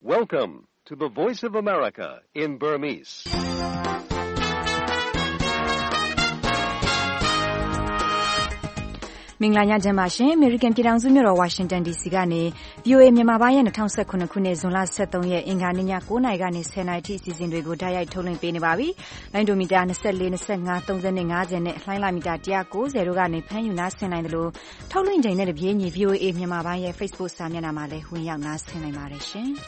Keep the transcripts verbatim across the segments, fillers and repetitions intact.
Welcome to the Voice of America in Burmese. ။မင်္ဂလာညချမ်းပါရှင်။ American ပြည်ထောင်စုမြို့တော် Washington ဒီ စီ ကနေ ဗွီအိုအေ မြန်မာပိုင်းရဲ့၂၀၁၇ ခုနှစ်ဇွန်လ၁၃ရက်အင်္ဂါနေ့ည၉နာရီကနေ၁၀နာရီထိအစီအစဉ်တွေကိုတိုက်ရိုက်ထုတ်လွှင့်ပေးနေပါပြီ။လိုင်းဒိုမီတာ၂၄ ၂၅ ၃၅ နဲ့လှိုင်းလာမီတာ၁၉၀တို့ကနေဖမ်းယူနားဆင်နိုင်သလိုထုတ်လွှင့်ချိန်နဲ့တပြေးညီ ဗွီအိုအေ မြန်မာပိုင်းရဲ့ Facebook စာမျက်နှာမှာလည်းဝင်ရောက်နားဆင်နိုင်ပါတယ်ရှင်။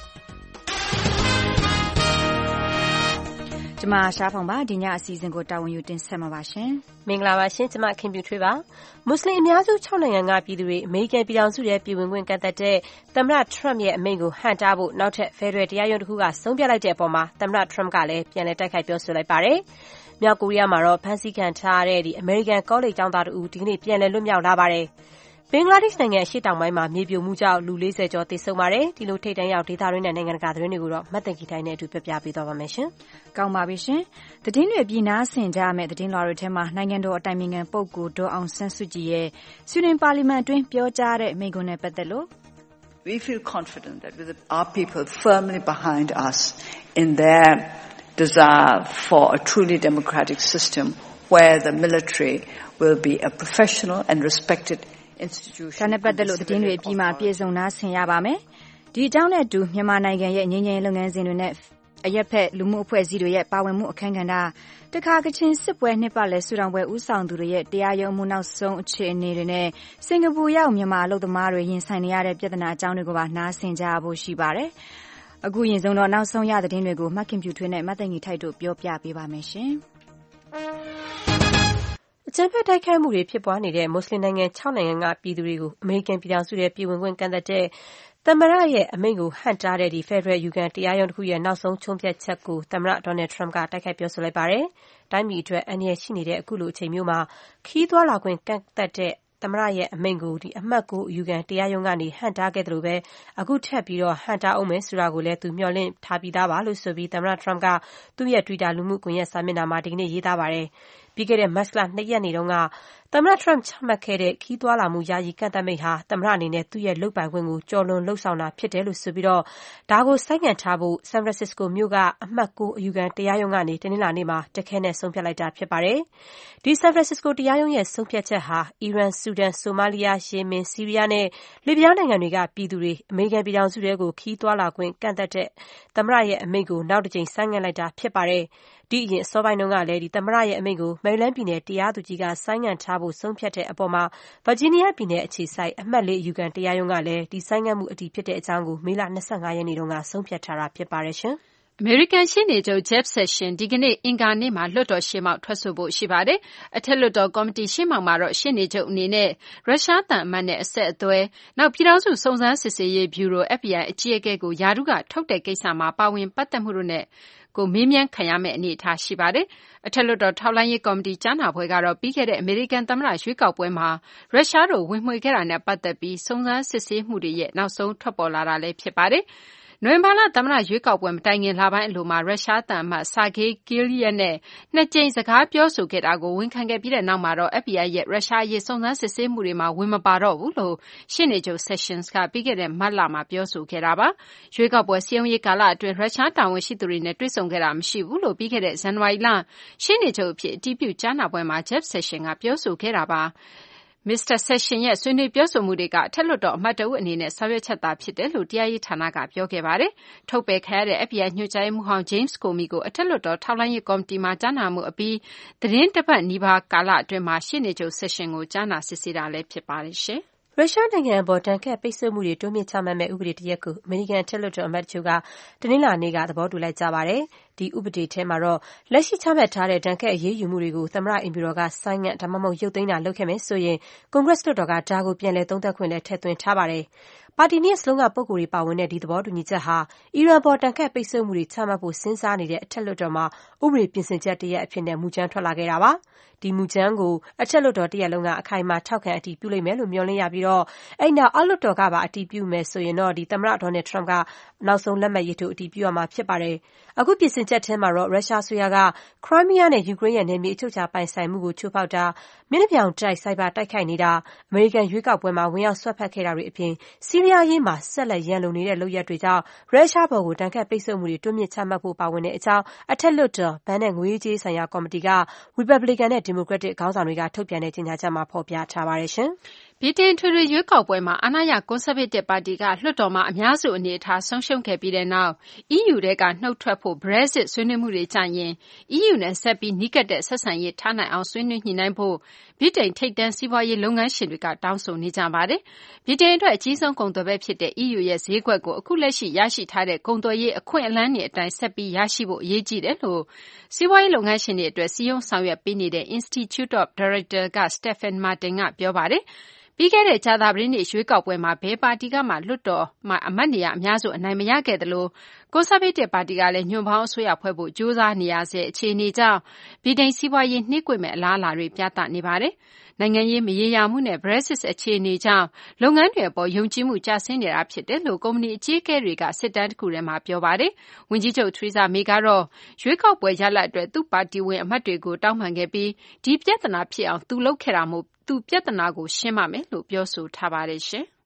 ကျမရှားဖောင်ပါဒီညအစီအစဉ်ကိုတာဝန်ယူတင်ဆက်မှာပါရှင်မင်္ဂလာပါရှင်ကျမခင်ပြူထွေးပါမွတ်စလင်အများစု၆နိုင်ငံကပြည်သူတွေအမေရိကန်ပြည်ထောင်စုရဲ့ပြည်ဝင်ခွင့်ကန့်သတ်တဲ့သမ္မတထရမ့်ရဲ့အမိန့်ကိုဟန့်တားဖို့နောက်ထပ်ဖက်ဒရယ်တရားရုံးတစ်ခုကဆုံးဖြတ်လိုက်တဲ့အပေါ်မှာသမ္မတထရမ့်ကလည်းပြန်လည်တိုက်ခိုက်ပြောဆိုလိုက်ပါတယ်မြောက်ကိုရီးယားမှာတော့ဖမ်းဆီးခံထားရတဲ့ဒီအမေရိကန်ကောလိပ်ကျောင်းသားတို့ဒီကနေ့ပြန်လည်လွတ်မြောက်လာပါတယ်ဘင်္ဂလားဒေ့ရှ်နိုင်ငံအရှေ့တောင်ပိုင်းမှာမြေပြိုမှုကြောင့်လူ၄၀ကျော်သေဆုံးပါတယ်ဒီလိုထိပ်တန်းရောက်ဒေသတွင်းနဲ့နိုင်ငံတကာသတင်းတွေကိုတော့မတ်တင်ကီတိုင်းနဲ့အတူပြပြပေးသွားပါမယ်ရှင်ကောင်းပါပြီရှင်သတင်းတွေပြည်နာဆင်ကြရမယ့်သတင်းလွှာတွေထဲမှာနိုင်ငံတော်အတိုင်ပင်ခံပုဂ္ဂိုလ်ဒေါ်အောင်ဆန်းစုကြည်ရဲ့ဆွေးနွေးပါလီမန်အတွင်းပြောကြားတဲ့မိန့်ခွန်းနဲ့ပတ်သက်လို့ We feel confident that with our people firmly behind us in their desire for a truly democratic system where the military will be a professional and respected institution ဒါနဲ့ပတ်သက်လို့သတင်းတွေအပြီးမှာပြေဆုံးနာဆင်ရပါမယ်ဒီအကြောင်းနဲ့အတူမြန်မာနိုင်ငံရဲ့ငြိမ်းချမ်းရေးလုပ်ငန်းစဉ်တွေနဲ့အရက်ဖက်လူမှုအဖွဲ့အစည်းတွေရဲ့ပါဝင်မှုအခမ်းကဏ္ဍတခါကချင်စစ်ပွဲနှစ်ပတ်လည်ဆူတောင်ပွဲဦးဆောင်သူတွေရဲ့တရားရုံးမှုနောက်ဆုံးအခြေအနေတွေနဲ့စင်ကာပူရောက်မြန်မာအလုပ်သမားတွေရင်ဆိုင်နေရတဲ့ပြဿနာအကြောင်းတွေကိုပါနားဆင်ကြဖို့ရှိပါတယ်အခုရင်ဆုံးတော့နောက်ဆုံးရသတင်းတွေကိုမှတ်ခင်ပြူထွေးနဲ့မတ်သိင်ကြီးထိုက်တို့ပြောပြပေးပါမယ်ရှင်အကြမ်းဖက်တိုက်ခိုက်မှုတွေဖြစ်ပွားနေတဲ့မွတ်စလင်နိုင်ငံ၆နိုင်ငံကပြည်သူတွေကိုအမေရိကန်ပြည်ထောင်စုရဲ့ပြည်ဝင်ခွင့်ကန့်သတ်တဲ့သမ္မတရဲ့အမိန့်ကိုဟန့်တားတဲ့ဒီ Federal ယူကန်တရားရုံးတစ်ခုရဲ့နောက်ဆုံးချုံးပြတ်ချက်ကိုသမ္မတ Donald Trump ကတိုက်ခိုက်ပြောဆိုလိုက်ပါတယ်။တိုင်းပြည်အတွက်အန္တရာယ်ရှိနေတဲ့အခုလိုအချိန်မျိုးမှာခီးသွွာလာခွင့်ကန့်သတ်တဲ့သမ္မတရဲ့အမိန့်ကိုဒီအမှတ်ကိုယူကန်တရားရုံးကနေဟန့်တားခဲ့တယ်လို့ပဲအခုထပ်ပြီးတော့ဟန့်တားအောင်မယ်ဆိုတာကိုလည်းသူမျှော်လင့်ထားပြီးသားပါလို့ဆိုပြီးသမ္မတ Trump ကသူ့ရဲ့ Twitter လူမှုကွန်ရက်စာမျက်နှာမှာဒီကနေ့ရေးသားပါတယ်။ပြီးခဲ့တဲ့မတ်လ၂ရက်နေ့တုန်းကသမ္မတ Trump ချမှတ်ခဲ့တဲ့ခီးသွွာလာမှုယာယီကန့်သတ်မိန့်ဟာသမ္မတအနေနဲ့သူ့ရဲ့လုပ်ပိုင်ခွင့်ကိုကျော်လွန်လှုပ်ဆောင်တာဖြစ်တယ်လို့ဆိုပြီးတော့ဒါကိုဆိုင်းငံ့ထားဖို့ San Francisco မြို့ကအမှတ်၉အယူခံတရားရုံးကနေတနင်္လာနေ့မှာတခဲနဲ့ဆုံးဖြတ်လိုက်တာဖြစ်ပါတယ်။ဒီ San Francisco တရားရုံးရဲ့ဆုံးဖြတ်ချက်ဟာအီရန်၊ဆူဒန်၊ဆိုမာလီယာ၊ယီမင်၊ဆီးရီးယားနဲ့လစ်ဗျားနိုင်ငံတွေကပြည်သူတွေအမေရိကန်ပြည်ထောင်စုတွေကိုခီးသွွာလာခွင့်ကန့်သတ်တဲ့သမ္မတရဲ့အမိန့်ကိုနောက်တစ်ကြိမ်ဆိုင်းငံ့လိုက်တာဖြစ်ပါတယ်။ဒီအရင်အစောပိုင်းတုန်းကလည်းဒီသမ္မတရဲ့အမိန့်ကိုမယ်ရီလန်းပြည်နယ်တရားသူကြီးကဆိုင်းငံ့ထားဖို့ဆုံးဖြတ်တဲ့အပေါ်မှာဗာဂျီးနီးယားပြည်နယ်အခြေစိုက်အမှတ်၄အယူခံတရားရုံးကလည်းဒီဆိုင်းငံ့မှုအတည်ဖြစ်တဲ့အကြောင်းကိုမေလ၂၅ရက်နေ့တုန်းကဆုံးဖြတ်ထားတာဖြစ်ပါတယ်ရှင်အမေရိကန်ရှေ့နေချုပ် Jeff Sessions ဒီကနေ့အင်္ဂါနေ့မှာလွှတ်တော်ရှေ့မှောက်ထွက်ဆိုဖို့ရှိပါတယ်။အထက်လွှတ်တော်ကော်မတီရှေ့မှောက်မှာတော့ရှေ့နေချုပ်အနေနဲ့ရုရှားသံအမတ်နဲ့အဆက်အသွယ်နောက်ပြည်ထောင်စုစုံစမ်းစစ်ဆေးရေးဗျူရို F B I အကြီးအကဲကိုယာတုကထုတ်တဲ့ကိစ္စမှာပါဝင်ပတ်သက်မှုတို့နဲ့ကိုမေးမြန်းခံရမယ့်အနေအထားရှိပါတယ်။အထက်လွှတ်တော်ထောက်လှမ်းရေးကော်မတီကြားနာပွဲကတော့ပြီးခဲ့တဲ့အမေရိကန်သမ္မတရွေးကောက်ပွဲမှာရုရှားတို့ဝင်မွှေခဲ့တာနဲ့ပတ်သက်ပြီးစုံစမ်းစစ်ဆေးမှုတွေရဲ့နောက်ဆုံးထွက်ပေါ်လာတာလည်းဖြစ်ပါတယ်။နိုဝင်ဘာလသမ္မတရွေးကောက်ပွဲမတိုင်ခင်လပိုင်းအလိုမှာရုရှားသံအမတ် Sergei Kirillov နဲ့နှစ်ကြိမ်စကားပြောဆိုခဲ့တာကိုဝန်ခံခဲ့ပြီးတဲ့နောက်မှာတော့ F B I ရဲ့ရုရှားအရေးစုံစမ်းစစ်ဆေးမှုတွေမှာဝင်မပါတော့ဘူးလို့ရှေ့နေချုပ် Sessions ကပြီးခဲ့တဲ့မတ်လမှာပြောဆိုခဲ့တာပါ။ရွေးကောက်ပွဲစည်းရုံးရေးကာလအတွင်းရုရှားတာဝန်ရှိသူတွေနဲ့တွေ့ဆုံခဲ့တာမရှိဘူးလို့ပြီးခဲ့တဲ့ဇန်နဝါရီလရှေ့နေချုပ်အဖြစ်အတည်ပြုကြားနာပွဲမှာ Jeff Sessions ကပြောဆိုခဲ့တာပါ။မစ္စတာ Sessions ရဲ့ဆွေးနွေးပြောဆိုမှုတွေကအထက်လွှတ်တော်အမတ်တဦးအနေနဲ့ဆောင်ရွက်ချက်သာဖြစ်တယ်လို့တရားရေးဌာနကပြောခဲ့ပါတယ်။ထုတ်ပယ်ခံရတဲ့ F B I ညွှန်ကြားရေးမှူးဟောင်း James Comey ကိုအထက်လွှတ်တော်ထောက်လှမ်းရေးကော်မတီမှာကြားနာမှုအပြီးသတင်းတစ်ပတ်နီးပါးကာလအတွင်းမှာရှေ့နေချုပ် Sessions ကိုကြားနာစစ်ဆေးတာလည်းဖြစ်ပါတယ်ရှင်။ရုရှားနိုင်ငံအပေါ်ဒဏ်ခတ်ပိတ်ဆို့မှုတွေတိုးမြင့်ချမှတ်မဲ့ဥပဒေတစ်ရပ်ကိုအမေရိကန်အထက်လွှတ်တော်အမတ်တချို့ကတနင်္လာနေ့ကသဘောတူလိုက်ကြပါတယ်။ဒီဥပဒေထဲမှာတော့လက်ရှိချမှတ်ထားတဲ့ဒဏ်ခတ်အရေးယူမှုတွေကိုသမ္မတအိမ်ဖြူတော်ကဆိုင်းငံ့ဒါမှမဟုတ်ရုပ်သိမ်းတာလုပ်ခဲ့မယ်ဆိုရင်ကွန်ဂရက်လွှတ်တော်ကဒါကိုပြန်လည်သုံးသပ်ခွင့်လည်းထည့်သွင်းထားပါတယ်။ပါတီနှစ်ရပ်စလုံးကပုဂ္ဂိုလ်တွေပါဝင်တဲ့ဒီသဘောတူညီချက်ဟာအီရန်ပေါ်တန်ခတ်ပိတ်ဆို့မှုတွေချမှတ်ဖို့စဉ်းစားနေတဲ့အထက်လွှတ်တော်မှာဥပဒေပြင်ဆင်ချက်တစ်ရပ်အဖြစ်နဲ့မူကြမ်းထွက်လာခဲ့တာပါ။ဒီမူကြမ်းကိုအထက်လွှတ်တော်တစ်ရပ်လုံးကအခိုင်အမာထောက်ခံအတည်ပြုလိမ့်မယ်လို့မျှော်လင့်ရပြီးတော့အဲ့နောက်အောက်လွှတ်တော်ကပါအတည်ပြုမယ်ဆိုရင်တော့ဒီသမ္မတ Donald Trump ကနောက်ဆုံးလက်မှတ်ရေးထိုးအတည်ပြုရမှာဖြစ်ပါတယ်။အခုပြင်ဆင်ချက်ထဲမှာတော့ရုရှားအစိုးရကခရိုင်းမီးယားနဲ့ယူကရိန်းရဲ့နယ်မြေအချုပ်အခြာပိုင်ဆိုင်မှုကိုချိုးဖောက်တာမျက်နှာပြောင်တိုက်ဆိုင်ဘာတိုက်ခိုက်နေတာအမေရိကန်ရွေးကောက်ပွဲမှာဝင်ရောက်ဆွတ်ဖက်ခဲ့တာတွေအပြင်ဆီးရီးလျားရေးမှာဆက်လက်ရန်လိုနေတဲ့လုပ်ရပ်တွေကြောင့်ရုရှားဘော်ကိုတန်ခတ်ပိတ်ဆို့မှုတွေတွန်းမြင့်ချမှတ်ဖို့ပါဝင်တဲ့အကြောင်းအထက်လွှတ်တော်ဘဏ်နဲ့ငွေကြေးဆိုင်ရာကော်မတီက Republican နဲ့ Democratic ခေါင်းဆောင်တွေကထုတ်ပြန်တဲ့ကြေညာချက်မှာဖော်ပြထားပါတယ်ရှင်။ဗြိတိန်ထွေထွေရွေးကောက်ပွဲမှာအာဏာရကွန်ဆာဗေးတစ်ပါတီကလွှတ်တော်မှာအများစုအနေအထားဆုံးရှုံးခဲ့ပြီးတဲ့နောက် အီးယူ ထဲကနှုတ်ထွက်ဖို့ Brexit ဆွေးနွေးမှုတွေကျရင် အီးယူ နဲ့ဆက်ပြီးနီးကပ်တဲ့ဆက်ဆံရေးထားနိုင်အောင်ဆွေးနွေးညှိနှိုင်းဖို့ဗြိတိန်ထိပ်တန်းစီးပွားရေးလုပ်ငန်းရှင်တွေကတောင်းဆိုနေကြပါတယ်။ဗြိတိန်အတွက်အကြီးဆုံးကုန်သွယ်ဘက်ဖြစ်တဲ့ အီးယူ ရဲ့ဈေးကွက်ကိုအခုလက်ရှိရရှိထားတဲ့ကုန်သွယ်ရေးအခွင့်အလမ်းတွေအတိုင်းဆက်ပြီးရရှိဖို့အရေးကြီးတယ်လို့စီးပွားရေးလုပ်ငန်းရှင်တွေအတွက်စည်းရုံးဆောင်ရွက်ပေးနေတဲ့ Institute of Directors က Stephen Martin ကပြောပါတယ်။ပြီးခဲ့တဲ့ကြာသပတေးနေ့ရွေးကောက်ပွဲမှာဘယ်ပါတီကမှလွှတ်တော်မှာအမတ်နေရာအများစုအနိုင်မရခဲ့သလိုကွန်ဆာဗေးတစ်ပါတီကလည်းညွန့်ပေါင်းအစိုးရဖွဲ့ဖို့ကြိုးစားနေရဆဲအခြေအနေကြောင့်ဗြိတိန်စီးပွားရေးနှေးကွေးမဲ့အလားအလာတွေပြသနေပါတယ်။နိုင်ငံရေးမရေရာမှုနဲ့ Brexit အခြေအနေကြောင့်လုပ်ငန်းတွေအပေါ်ယုံကြည်မှုကျဆင်းနေတာဖြစ်တယ်လို့ကုမ္ပဏီအကြီးအကဲတွေကစစ်တမ်းတစ်ခုထဲမှာပြောပါတယ်။ဝန်ကြီးချုပ် Theresa May ကတော့ရွေးကောက်ပွဲရလဒ်အတွက်သူ့ပါတီဝင်အမတ်တွေကိုတောင်းပန်ခဲ့ပြီးဒီပြဿနာဖြစ်အောင်သူလုပ်ခဲ့တာမို့သူပြဿနာကိုရှင်းပါမယ်လို့ပြောဆိုထားပါတယ်ရှင်။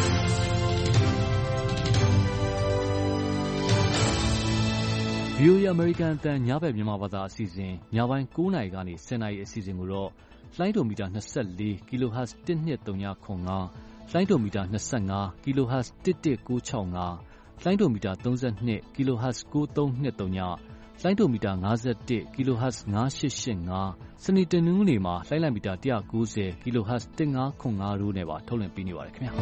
ဗီအိုအေ American အသံညဘက်မြန်မာဘာသာအစီအစဉ်ညပိုင်း၉နာရီကနေ၁၀နာရီအစီအစဉ်ကိုတော့လိုင်းဒိုမီတာ၂၄ kilohertz တစ်နှစ်သုံးခုခွန်ငါလိုင်းဒိုမီတာ၂၅ kilohertz တစ်တစ်ကိုး၆၅လိုင်းဒိုမီတာ၃၂ kilohertz ကိုးသုံး၂၃လိုင်းဒိုမီတာ၅၁ kilohertz ၅၈၈၅စနေတနင်္ဂနွေမှာလိုင်းလိုက်မီတာ၁၉၀ kilohertz တစ်ငါးခွန်ငါတို့နဲ့ပါထုတ်လွှင့်ပေးနေပါတယ်ခင်ဗျာ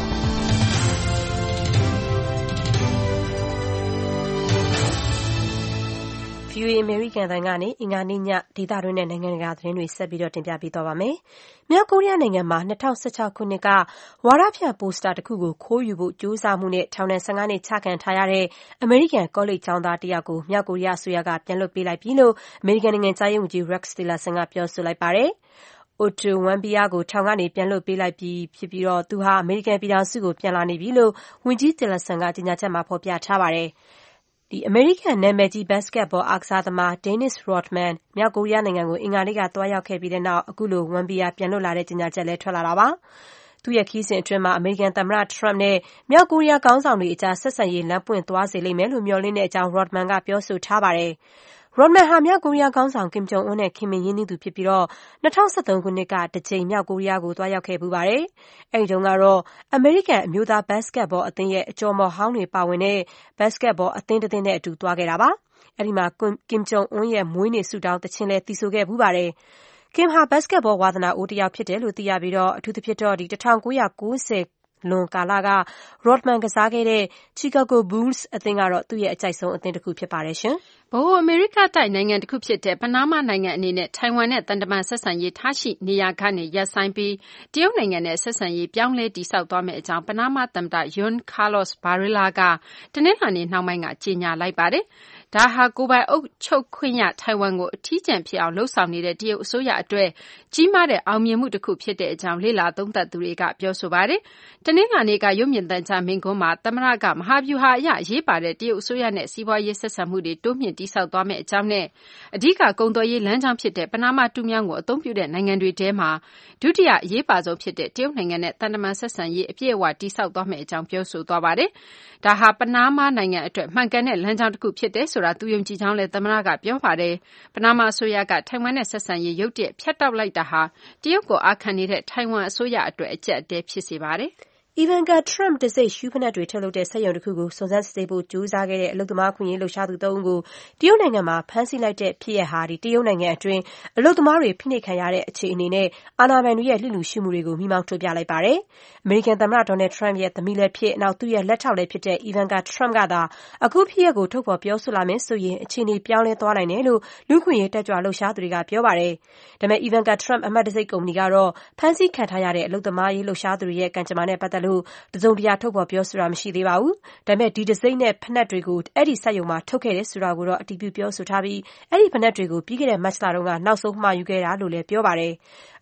ဗီအိုအေ American အသံကနေအင်္ဂါနေ့ညဒေသတွင်းနဲ့နိုင်ငံတကာသတင်းတွေဆက်ပြီးတော့တင်ပြပေးသွားပါမယ်။မြောက်ကိုရီးယားနိုင်ငံမှာ၂၀၁၆ခုနှစ်ကဝါဒဖြန့်ပိုစတာတစ်ခုကိုခိုးယူဖို့ကြိုးစားမှုနဲ့ထောင်ဒဏ်၁၅နှစ်ချခံထားရတဲ့အမေရိကန်ကောလိပ်ကျောင်းသားတစ်ယောက်ကိုမြောက်ကိုရီးယားအစိုးရကပြန်လွှတ်ပေးလိုက်ပြီလို့အမေရိကန်နိုင်ငံခြားရေးဝန်ကြီး Rex Tillerson ကပြောဆိုလိုက်ပါတယ်။ Otto Warmbier ကိုထောင်ကနေပြန်လွှတ်ပေးလိုက်ပြီဖြစ်ပြီးတော့သူဟာအမေရိကန်ပြည်ထောင်စုကိုပြန်လာနေပြီလို့ဝန်ကြီး Tillerson ကကြေညာချက်မှာဖော်ပြထားပါတယ်။အမေရိကန်နာမည်ကြီးဘတ်စကက်ဘောအားကစားသမား Dennis Rodman မြောက်ကိုရီးယားနိုင်ငံကိုအင်္ဂါနေ့ကသွားရောက်ခဲ့ပြီးတဲ့နောက်အခုလို Warmbier ပြန်လွတ်လာတဲ့ကြေညာချက်လည်းထွက်လာတာပါ။သူ့ရဲ့ခရီးစဉ်အတွင်းမှာအမေရိကန်သမ္မတ Trump နဲ့မြောက်ကိုရီးယားခေါင်းဆောင်တွေအကြားဆက်ဆံရေးလမ်းပွင့်သွားစေလိမ့်မယ်လို့မျှော်လင့်တဲ့အကြောင်း Rodman ကပြောဆိုထားပါတယ်။ Rodman ဟာမြောက်ကိုရီးယားခေါင်းဆောင် Kim Jong Un နဲ့ခင်မင်ရင်းနှီးသူဖြစ်ပြီးတော့၂၀၁၃ခုနှစ်ကတစ်ကြိမ်မြောက်ကိုရီးယားကိုသွားရောက်ခဲ့ဖူးပါတယ်။အဲဒီတုန်းကတော့အမေရိကန်အမျိုးသားဘတ်စကက်ဘောအသင်းရဲ့အကျော်မော်ဟောင်းတွေပါဝင်တဲ့ဘတ်စကက်ဘောအသင်းတစ်သင်းနဲ့အတူသွားခဲ့တာပါ။အဲဒီမှာ Kim Jong Un ရဲ့မွေးနေ့ဆုတောင်းသီချင်းလည်းသီဆိုခဲ့ဖူးပါတယ်။ Kim ဟာဘတ်စကက်ဘောဝါသနာအိုးတစ်ယောက်ဖြစ်တယ်လို့သိရပြီးတော့အထူးသဖြင့်တော့ဒီ၁၉၉၀လွန်ကာလက Rodman ကစားခဲ့တဲ့ Chicago Bulls အသင်းကတော့သူ့ရဲ့အကြိုက်ဆုံးအသင်းတစ်ခုဖြစ်ပါတယ်ရှင်။ဗဟိုအမေရိကတိုက်နိုင်ငံတစ်ခုဖြစ်တဲ့ပနားမားနိုင်ငံအနေနဲ့ထိုင်ဝမ်နဲ့တန်တမန်ဆက်ဆံရေးထားရှိနေရာကနေရပ်ဆိုင်းပြီးတရုတ်နိုင်ငံနဲ့ဆက်ဆံရေးပြောင်းလဲတည်ဆောက်သွားမယ့်အကြောင်းပနားမားသမ္မတ Juan Carlos Varela ကတနင်္လာနေ့နှောင်းပိုင်းကကြေညာလိုက်ပါတယ်။ဒါဟာကိုယ်ပိုင်အုပ်ချုပ်ခွင့်ရထိုင်ဝမ်ကိုအထီးကျန်ဖြစ်အောင်လှုံ့ဆော်နေတဲ့တရုတ်အစိုးရအတွက်ကြီးမားတဲ့အောင်မြင်မှုတစ်ခုဖြစ်တဲ့အကြောင်းလေ့လာသုံးသပ်သူတွေကပြောဆိုပါတယ်။တနင်္လာနေ့ကရုပ်မြင်သံကြားမိန့်ခွန်းမှာသမ္မတကမဟာဗျူဟာအရအရေးပါတဲ့တရုတ်အစိုးရနဲ့စီးပွားရေးဆက်ဆံမှုတွေတိုးမြင့်တည်ဆောက်သွားမယ့်အကြောင်းနဲ့အဓိကကုန်သွယ်ရေးလမ်းကြောင်းဖြစ်တဲ့ပနားမားတူးမြောင်းကိုအသုံးပြုတဲ့နိုင်ငံတွေထဲမှာဒုတိယအရေးပါဆုံးဖြစ်တဲ့တရုတ်နိုင်ငံနဲ့တန်တမန်ဆက်ဆံရေးအပြည့်အဝတည်ဆောက်သွားမယ့်အကြောင်းပြောဆိုသွားပါတယ်။ဒါဟာပနားမားနိုင်ငံအတွက်မှန်ကန်တဲ့လမ်းကြောင်းတစ်ခုဖြစ်တယ်ဆိုတာသူယုံကြည်ကြောင်းလည်းသမ္မတကပြောပါတယ်။ပနားမားအစိုးရကထိုင်ဝမ်နဲ့ဆက်ဆံရေးရုတ်တရက်ဖြတ်တောက်လိုက်တာဟာတရုတ်ကိုအာခံနေတဲ့ထိုင်ဝမ်အစိုးရအတွက်အကျပ်အတည်းဖြစ်စေပါတယ်။ Ivanka Trump တံဆိပ်ရှူးဖိနပ်တွေထုတ်လုပ်တဲ့စက်ရုံတစ်ခုကိုစုံစမ်းစစ်ဆေးဖို့ကြိုးစားခဲ့တဲ့အလုပ်သမားအခွင့်အရေးလှုပ်ရှားသူသုံးဦးကိုတရုတ်နိုင်ငံမှာဖမ်းဆီးလိုက်တဲ့ဖြစ်ရပ်ဟာတရုတ်နိုင်ငံအတွင်းအလုပ်သမားတွေဖိနှိပ်ခံရတဲ့အခြေအနေနဲ့အာဏာပိုင်တွေရဲ့လျစ်လျူရှုမှုတွေကိုမီးမောင်းထိုးပြလိုက်ပါတယ်။အမေရိကန်သမ္မတ Donald Trump ရဲ့သမီးလည်းဖြစ်နောက်သူ့ရဲ့လက်ထောက်လည်းဖြစ်တဲ့ Ivanka Trump ကသာအခုဖြစ်ရပ်ကိုထုတ်ဖော်ပြောဆိုလာမယ်ဆိုရင်အခြေအနေပြောင်းလဲသွားနိုင်တယ်လို့လူ့အခွင့်အရေးတက်ကြွလှုပ်ရှားသူတွေကပြောပါတယ်။ဒါပေမဲ့ Ivanka Trump အမှတ်တံဆိပ်ကုမ္ပဏီကတော့ဖမ်းဆီးခံထားရတဲ့အလုပ်သမားရေးလှုပ်ရှားသူတွေရဲ့ကံကြမ္မာနဲ့ပတ်သက်လို့တစုံတရာထုတ်ဖော်ပြောဆိုတာမရှိသေးပါဘူး။ဒါပေမဲ့ဒီတံဆိပ်နဲ့ဖိနပ်တွေကိုအဲ့ဒီစက်ရုံမှာထုတ်ခဲ့တယ်ဆိုတာကိုတော့အတည်ပြုပြောဆိုထားပြီးအဲ့ဒီဖိနပ်တွေကိုပြီးခဲ့တဲ့မတ်လတုန်းကနောက်ဆုံးမှာယူခဲ့တာလို့လည်းပြောပါတယ်။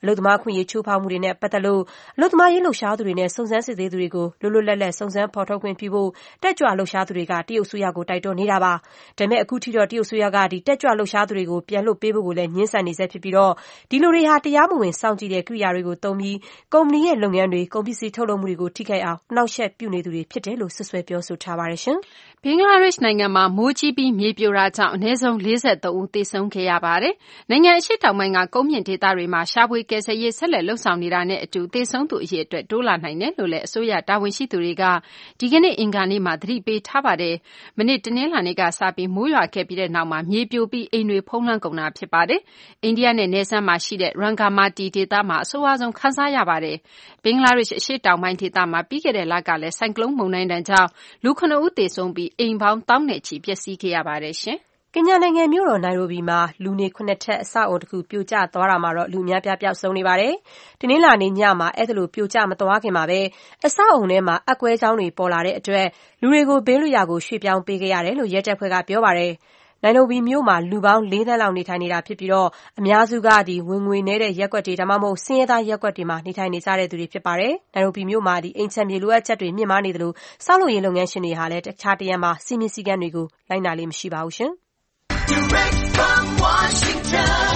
အလုပ်သမားအခွင့်အရေးချိုးဖောက်မှုတွေနဲ့ပတ်သက်လို့အလုပ်သမားရေးလှုပ်ရှားသူတွေနဲ့စုံစမ်းစစ်ဆေးသူတွေကိုလွတ်လွတ်လပ်လပ်စုံစမ်းဖော်ထုတ်ခွင့်ပြုဖို့တက်ကြွလှုပ်ရှားသူတွေကတရုတ်အစိုးရကိုတိုက်တွန်းနေတာပါ။ဒါပေမဲ့အခုထိတော့တရုတ်အစိုးရကဒီတက်ကြွလှုပ်ရှားသူတွေကိုပြန်လွှတ်ပေးဖို့ကိုလည်းငြင်းဆန်နေဆဲဖြစ်ပြီးတော့ဒီလူတွေဟာတရားမဝင်စောင့်ကြည့်တဲ့ကိရိယာတွေကိုသုံးပြီးကုမ္ပဏီရဲ့လုပ်ငန်းတွေကုန်ပစ္စည်းထုတ်လုပ်မှုတွေကိုထိခိုက်အောင်နှောက်ယှက်ပြုနေသူတွေဖြစ်တယ်လို့ဆွဆွဲပြောဆိုထားပါတယ်ရှင်။ဘင်္ဂလားဒေ့ရှ်နိုင်ငံမှာမိုးကြီးပြီးမြေပြိုတာကြောင့်အနည်းဆုံးလေးဆယ်သုံးဦးသေဆုံးခဲ့ရပါတယ်။နိုင်ငံအရှေ့တောင်ပိုင်းကကုန်းမြင့်ဒေသတွေမှာရှာဖွေကယ်ဆယ်ရေးဆက်လက်လှုပ်ဆောင်နေတာနဲ့အတူသေဆုံးသူအရေအတွက်တိုးလာနိုင်တယ်လို့လည်းအစိုးရတာဝန်ရှိသူတွေကဒီကနေ့အင်္ဂါနေ့မှာသတိပေးထားပါတယ်။မနေ့တနင်္လာနေ့ကစပြီးမိုးရွာခဲ့ပြီးတဲ့နောက်မှာမြေပြိုပြီးအိမ်တွေဖုံးလွှမ်းကုန်တာဖြစ်ပါတယ်။အိန္ဒိယနဲ့နယ်စပ်မှာရှိတဲ့ရန်ဂါမာတီဒေသမှာအဆိုးအဆုံးခံစားရပါတယ်။ဘင်္ဂလားဒေ့ရှ်အရှေ့တောင်ပိုင်းဒေသမှာပြီးခဲ့တဲ့လကလည်းဆိုင်ကလုန်းမုန်တိုင်းတန်းကြောင့်လူခုနှစ်ဦးသေဆုံးပြီးအိမ်ပေါင်းသောင်းနဲ့ချီပျက်စီးခဲ့ရပါတယ်ရှင်။ကင်ညာနိုင်ငံမြို့တော်နိုင်ရိုဘီမှာလူနေခုနှစ်ထပ်အဆောက်အုံတစ်ခုပြိုကျသွားတာမှာတော့လူအများပြားပျောက်ဆုံးနေပါတယ်။တနင်္လာနေ့ညမှာအဲ့ဒါလိုပြိုကျမသွားခင်မှာပဲအဆောက်အုံထဲမှာအက်ကွဲကြောင်းတွေပေါ်လာတဲ့အတွက်လူတွေကိုဘေးလွတ်ရာကိုရွှေ့ပြောင်းပေးခဲ့ရတယ်လို့ရဲတပ်ဖွဲ့ကပြောပါတယ်။နိုင်ရိုဘီမြို့မှာလူပေါင်းလေးသန်းလောက်နေထိုင်နေတာဖြစ်ပြီးတော့အများစုကဒီဝင်ငွေနည်းတဲ့ရပ်ကွက်တွေဒါမှမဟုတ်ဆင်းရဲသားရပ်ကွက်တွေမှာနေထိုင်နေကြတဲ့သူတွေဖြစ်ပါတယ်။နိုင်ရိုဘီမြို့မှာဒီအိမ်ချမ်းမြေလိုအပ်ချက်တွေမြင့်မားနေတယ်လို့စောက်လုပ်ရေးလုပ်ငန်းရှင်တွေဟာလည်းတခြားတရံမှာစီမင်းစည်းကမ်းတွေကိုလိုက်နာလေးမရှိပါဘူးရှင်။ Direct from Washington,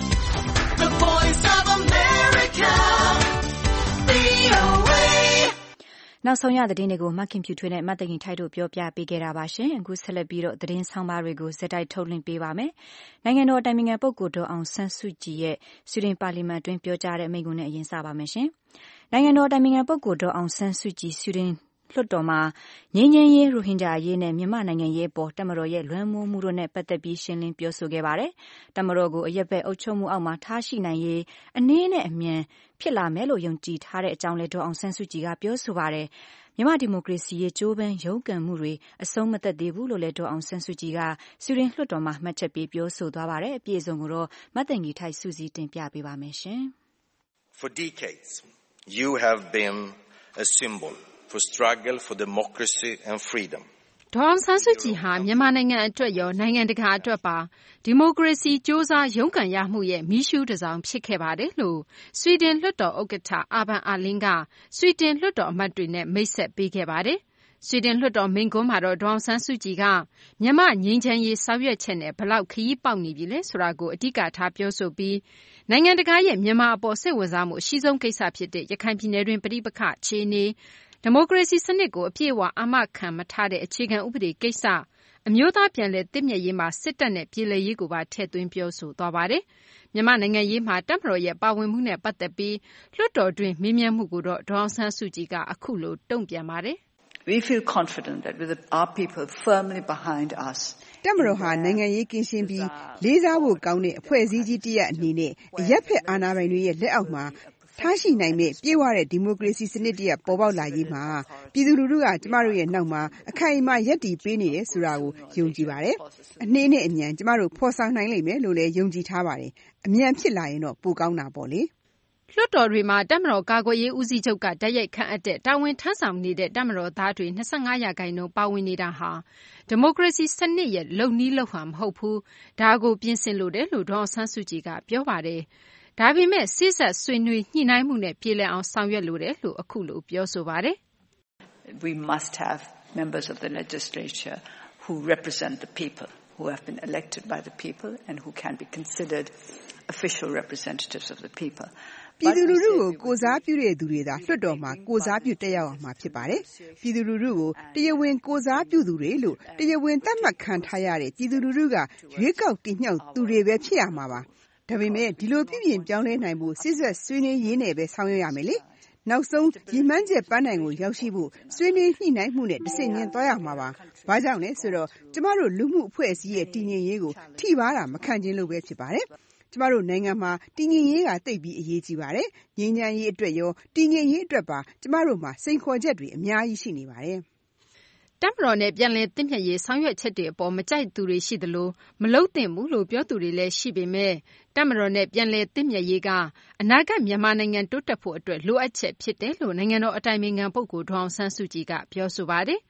the Voice of America, ဗွီအိုအေနောက်ဆုံးရသတင်းတွေကိုမခင်ဖြူထွေးနဲ့မသိင်ထိုက်တို့ပြောပြပေးခဲ့တာပါရှင်။အခုဆက်လက်ပြီးတော့သတင်းဆောင်ပါတွေကိုဇက်တိုက်ထုတ်လွှင့်ပေးပါမယ်။နိုင်ငံတော်အတိုင်ပင်ခံပုဂ္ဂိုလ်ဒေါ်အောင်ဆန်းစုကြည်ရဲ့ဆွေဒင်ပါလီမန်တွင်ပြောကြားတဲ့မိန့်ခွန်းနဲ့အရင်စပါမယ်ရှင်။နိုင်ငံတော်အတိုင်ပင်ခံပုဂ္ဂိုလ်ဒေါ်အောင်ဆန်းစုကြည်ဆွေဒင်လွှတ်တော်မှာငြိမ်းချမ်းရေးရိုဟင်ဂျာအရေးနဲ့မြန်မာနိုင်ငံရေးအပေါ်တပ်မတော်ရဲ့လွှမ်းမိုးမှုတို့နဲ့ပတ်သက်ပြီးရှင်းလင်းပြောဆိုခဲ့ပါတယ်။တပ်မတော်ကိုအရက်ဘက်အုပ်ချုပ်မှုအောက်မှာထားရှိနိုင်ရေးအနည်းနဲ့အမြန်ဖြစ်လာမယ်လို့ယုံကြည်ထားတဲ့အကြောင်းလည်းဒေါ်အောင်ဆန်းစုကြည်ကပြောဆိုပါတယ်။မြန်မာဒီမိုကရေစီရေးကြိုးပမ်းရုန်းကန်မှုတွေအဆုံးမသက်သေးဘူးလို့လည်းဒေါ်အောင်ဆန်းစုကြည်ကဆွေဒင်လွှတ်တော်မှာမှတ်ချက်ပေးပြောဆိုသွားပါတယ်။အပြည့်အစုံကိုတော့မသိင်ကြီးထိုက်စုစည်းတင်ပြပေးပါမယ်ရှင်။ For decades, you have been a symbol for struggle for democracy and freedom. ဒေါ်အောင်ဆန်းစုကြည်ဟာမြန်မာနိုင်ငံအတွက်ရောနိုင်ငံတကာအတွက်ပါဒီမိုကရေစီစ조사ရုန်းကန်ရမှုရဲ့မီးရှူးတစ်စောင်ဖြစ်ခဲ့ပါတယ်လို့ဆွီဒင်လွှတ်တော်ဥက္ကဋ္ဌအာဘန်အာလင်းကဆွီဒင်လွှတ်တော်အမတ်တွေနဲ့မိတ်ဆက်ပေးခဲ့ပါတယ်။ဆွီဒင်လွှတ်တော်မိန့်ခွန်းမှာတော့ဒေါ်အောင်ဆန်းစုကြည်ကမြန်မာငြိမ်းချမ်းရေးဆောင်ရွက်ချက်နဲ့ဘလောက်ခရီးပေါက်နေပြီလဲဆိုတာကိုအဓိကထားပြောဆိုပြီးနိုင်ငံတကာရဲ့မြန်မာအပေါ်စိတ်ဝင်စားမှုအရှိဆုံးကိစ္စဖြစ်တဲ့ရခိုင်ပြည်နယ်တွင်ပြည်ပခအခြေအနေဒီမိုကရေစီစနစ်ကိုအပြည့်အဝအာမခံမထားတဲ့အခြေခံဥပဒေကိစ္စအမျိုးသားပြန်လည်သင့်မြတ်ရေးမှာစစ်တပ်နဲ့ပြည်လည်ရေးကိုပါထည့်သွင်းပြောဆိုသွားပါတယ်။မြန်မာနိုင်ငံရေးမှာတပ်မတော်ရဲ့ပါဝင်မှုနဲ့ပတ်သက်ပြီးလွှတ်တော်တွင်မေးမြန်းမှုကိုတော့ဒေါ်အောင်ဆန်းစုကြည်ကအခုလိုတုံ့ပြန်ပါတယ်။ We feel confident that with our people firmly behind us တပ်မတော်ဟာနိုင်ငံရေးကင်းရှင်းပြီးလေးစားဖို့ကောင်းတဲ့အဖွဲ့အစည်းကြီးတစ်ရပ်အနေနဲ့အရက်ဖက်အာဏာပိုင်တွေရဲ့လက်အောက်မှာထားရှိနိုင်မဲ့ပြေဝတဲ့ဒီမိုကရေစီစနစ်တရပ်ပေါ်ပေါက်လာရေးမှာပြည်သူလူထုကကျမတို့ရဲ့နောက်မှာအခိုင်အမာရပ်တည်ပေးနေတယ်ဆိုတာကိုယုံကြည်ပါတယ်။အနှေးနဲ့အမြန်ကျမတို့ဖော်ဆောင်နိုင်လိမ့်မယ်လို့လည်းယုံကြည်ထားပါတယ်။အမြန်ဖြစ်လာရင်တော့ပိုကောင်းတာပေါ့လေ။လွှတ်တော်တွေမှာတပ်မတော်ကာကွယ်ရေးဦးစီးချုပ်ကတိုက်ရိုက်ခန့်အပ်တဲ့တာဝန်ထမ်းဆောင်နေတဲ့တပ်မတော်သားတွေ၂၅ရာခိုင်နှုန်းပါဝင်နေတာဟာဒီမိုကရေစီစနစ်ရဲ့လုံနီးလုံဟန်မဟုတ်ဘူး။ဒါကိုပြင်ဆင်လိုတယ်လို့ဒေါ်အောင်ဆန်းစုကြည်ကပြောပါတယ်။ဒါပေမဲ့စိစက်ဆွေးနွေးညှိနှိုင်းမှုနဲ့ပြည်လည်အောင်ဆောင်ရွက်လိုတယ်လို့အခုလိုပြောဆိုပါတယ်။ We must have members of the legislature who represent the people, who have been elected by the people and who can be considered official representatives of the people. ပြည်သူလူထုကိုကိုစားပြုတဲ့သူတွေသာလွှတ်တော်မှာကိုစားပြုတက်ရောက်အောင်မှာဖြစ်ပါတယ်။ပြည်သူလူထုကိုတရားဝင်ကိုစားပြုသူတွေလို့တရားဝင်သတ်မှတ်ခံထားရတဲ့ပြည်သူလူထုကရွေးကောက်တင်မြှောက်သူတွေပဲဖြစ်ရမှာပါ။ဒါပေမဲ့ဒီလိုပြည်ပြင်ပြောင်းလဲနိုင်ဖို့စစ်ဆက်ဆွေးနွေးရေးနဲ့ပဲဆောင်ရွက်ရမယ်လေ။နောက်ဆုံးရည်မှန်းချက်ပန်းတိုင်ကိုရောက်ရှိဖို့ဆွေးနွေးညှိနှိုင်းမှုနဲ့တစ်ဆင့်ချင်းသွားရမှာပါ။ဘာကြောင့်လဲဆိုတော့ကျမတို့လူမှုအဖွဲ့အစည်းရဲ့တည်ငြိမ်ရေးကိုထိပါတာမခံခြင်းလို့ပဲဖြစ်ပါတယ်။ကျမတို့နိုင်ငံမှာတည်ငြိမ်ရေးကတိတ်ပြီးအရေးကြီးပါတယ်။ငြိမ်းချမ်းရေးအတွက်ရောတည်ငြိမ်ရေးအတွက်ပါကျမတို့မှာစိန်ခေါ်ချက်တွေအများကြီးရှိနေပါတယ်။တပ်မတော်နဲ့ပြန်လည်သင့်မြတ်ရေးဆောင်ရွက်ချက်တွေအပေါ်မကြိုက်သူတွေရှိသလိုမလုပ်သင့်ဘူးလို့ပြောသူတွေလည်းရှိပေမဲ့တပ်မတော်နဲ့ပြန်လည်သင့်မြတ်ရေးကအနာဂတ်မြန်မာနိုင်ငံတိုးတက်ဖို့အတွက်လိုအပ်ချက်ဖြစ်တယ်လို့နိုင်ငံတော်အတိုင်ပင်ခံပုဂ္ဂိုလ်ဒေါ်အောင်ဆန်းစုကြည်ကပြောဆိုပါတယ်။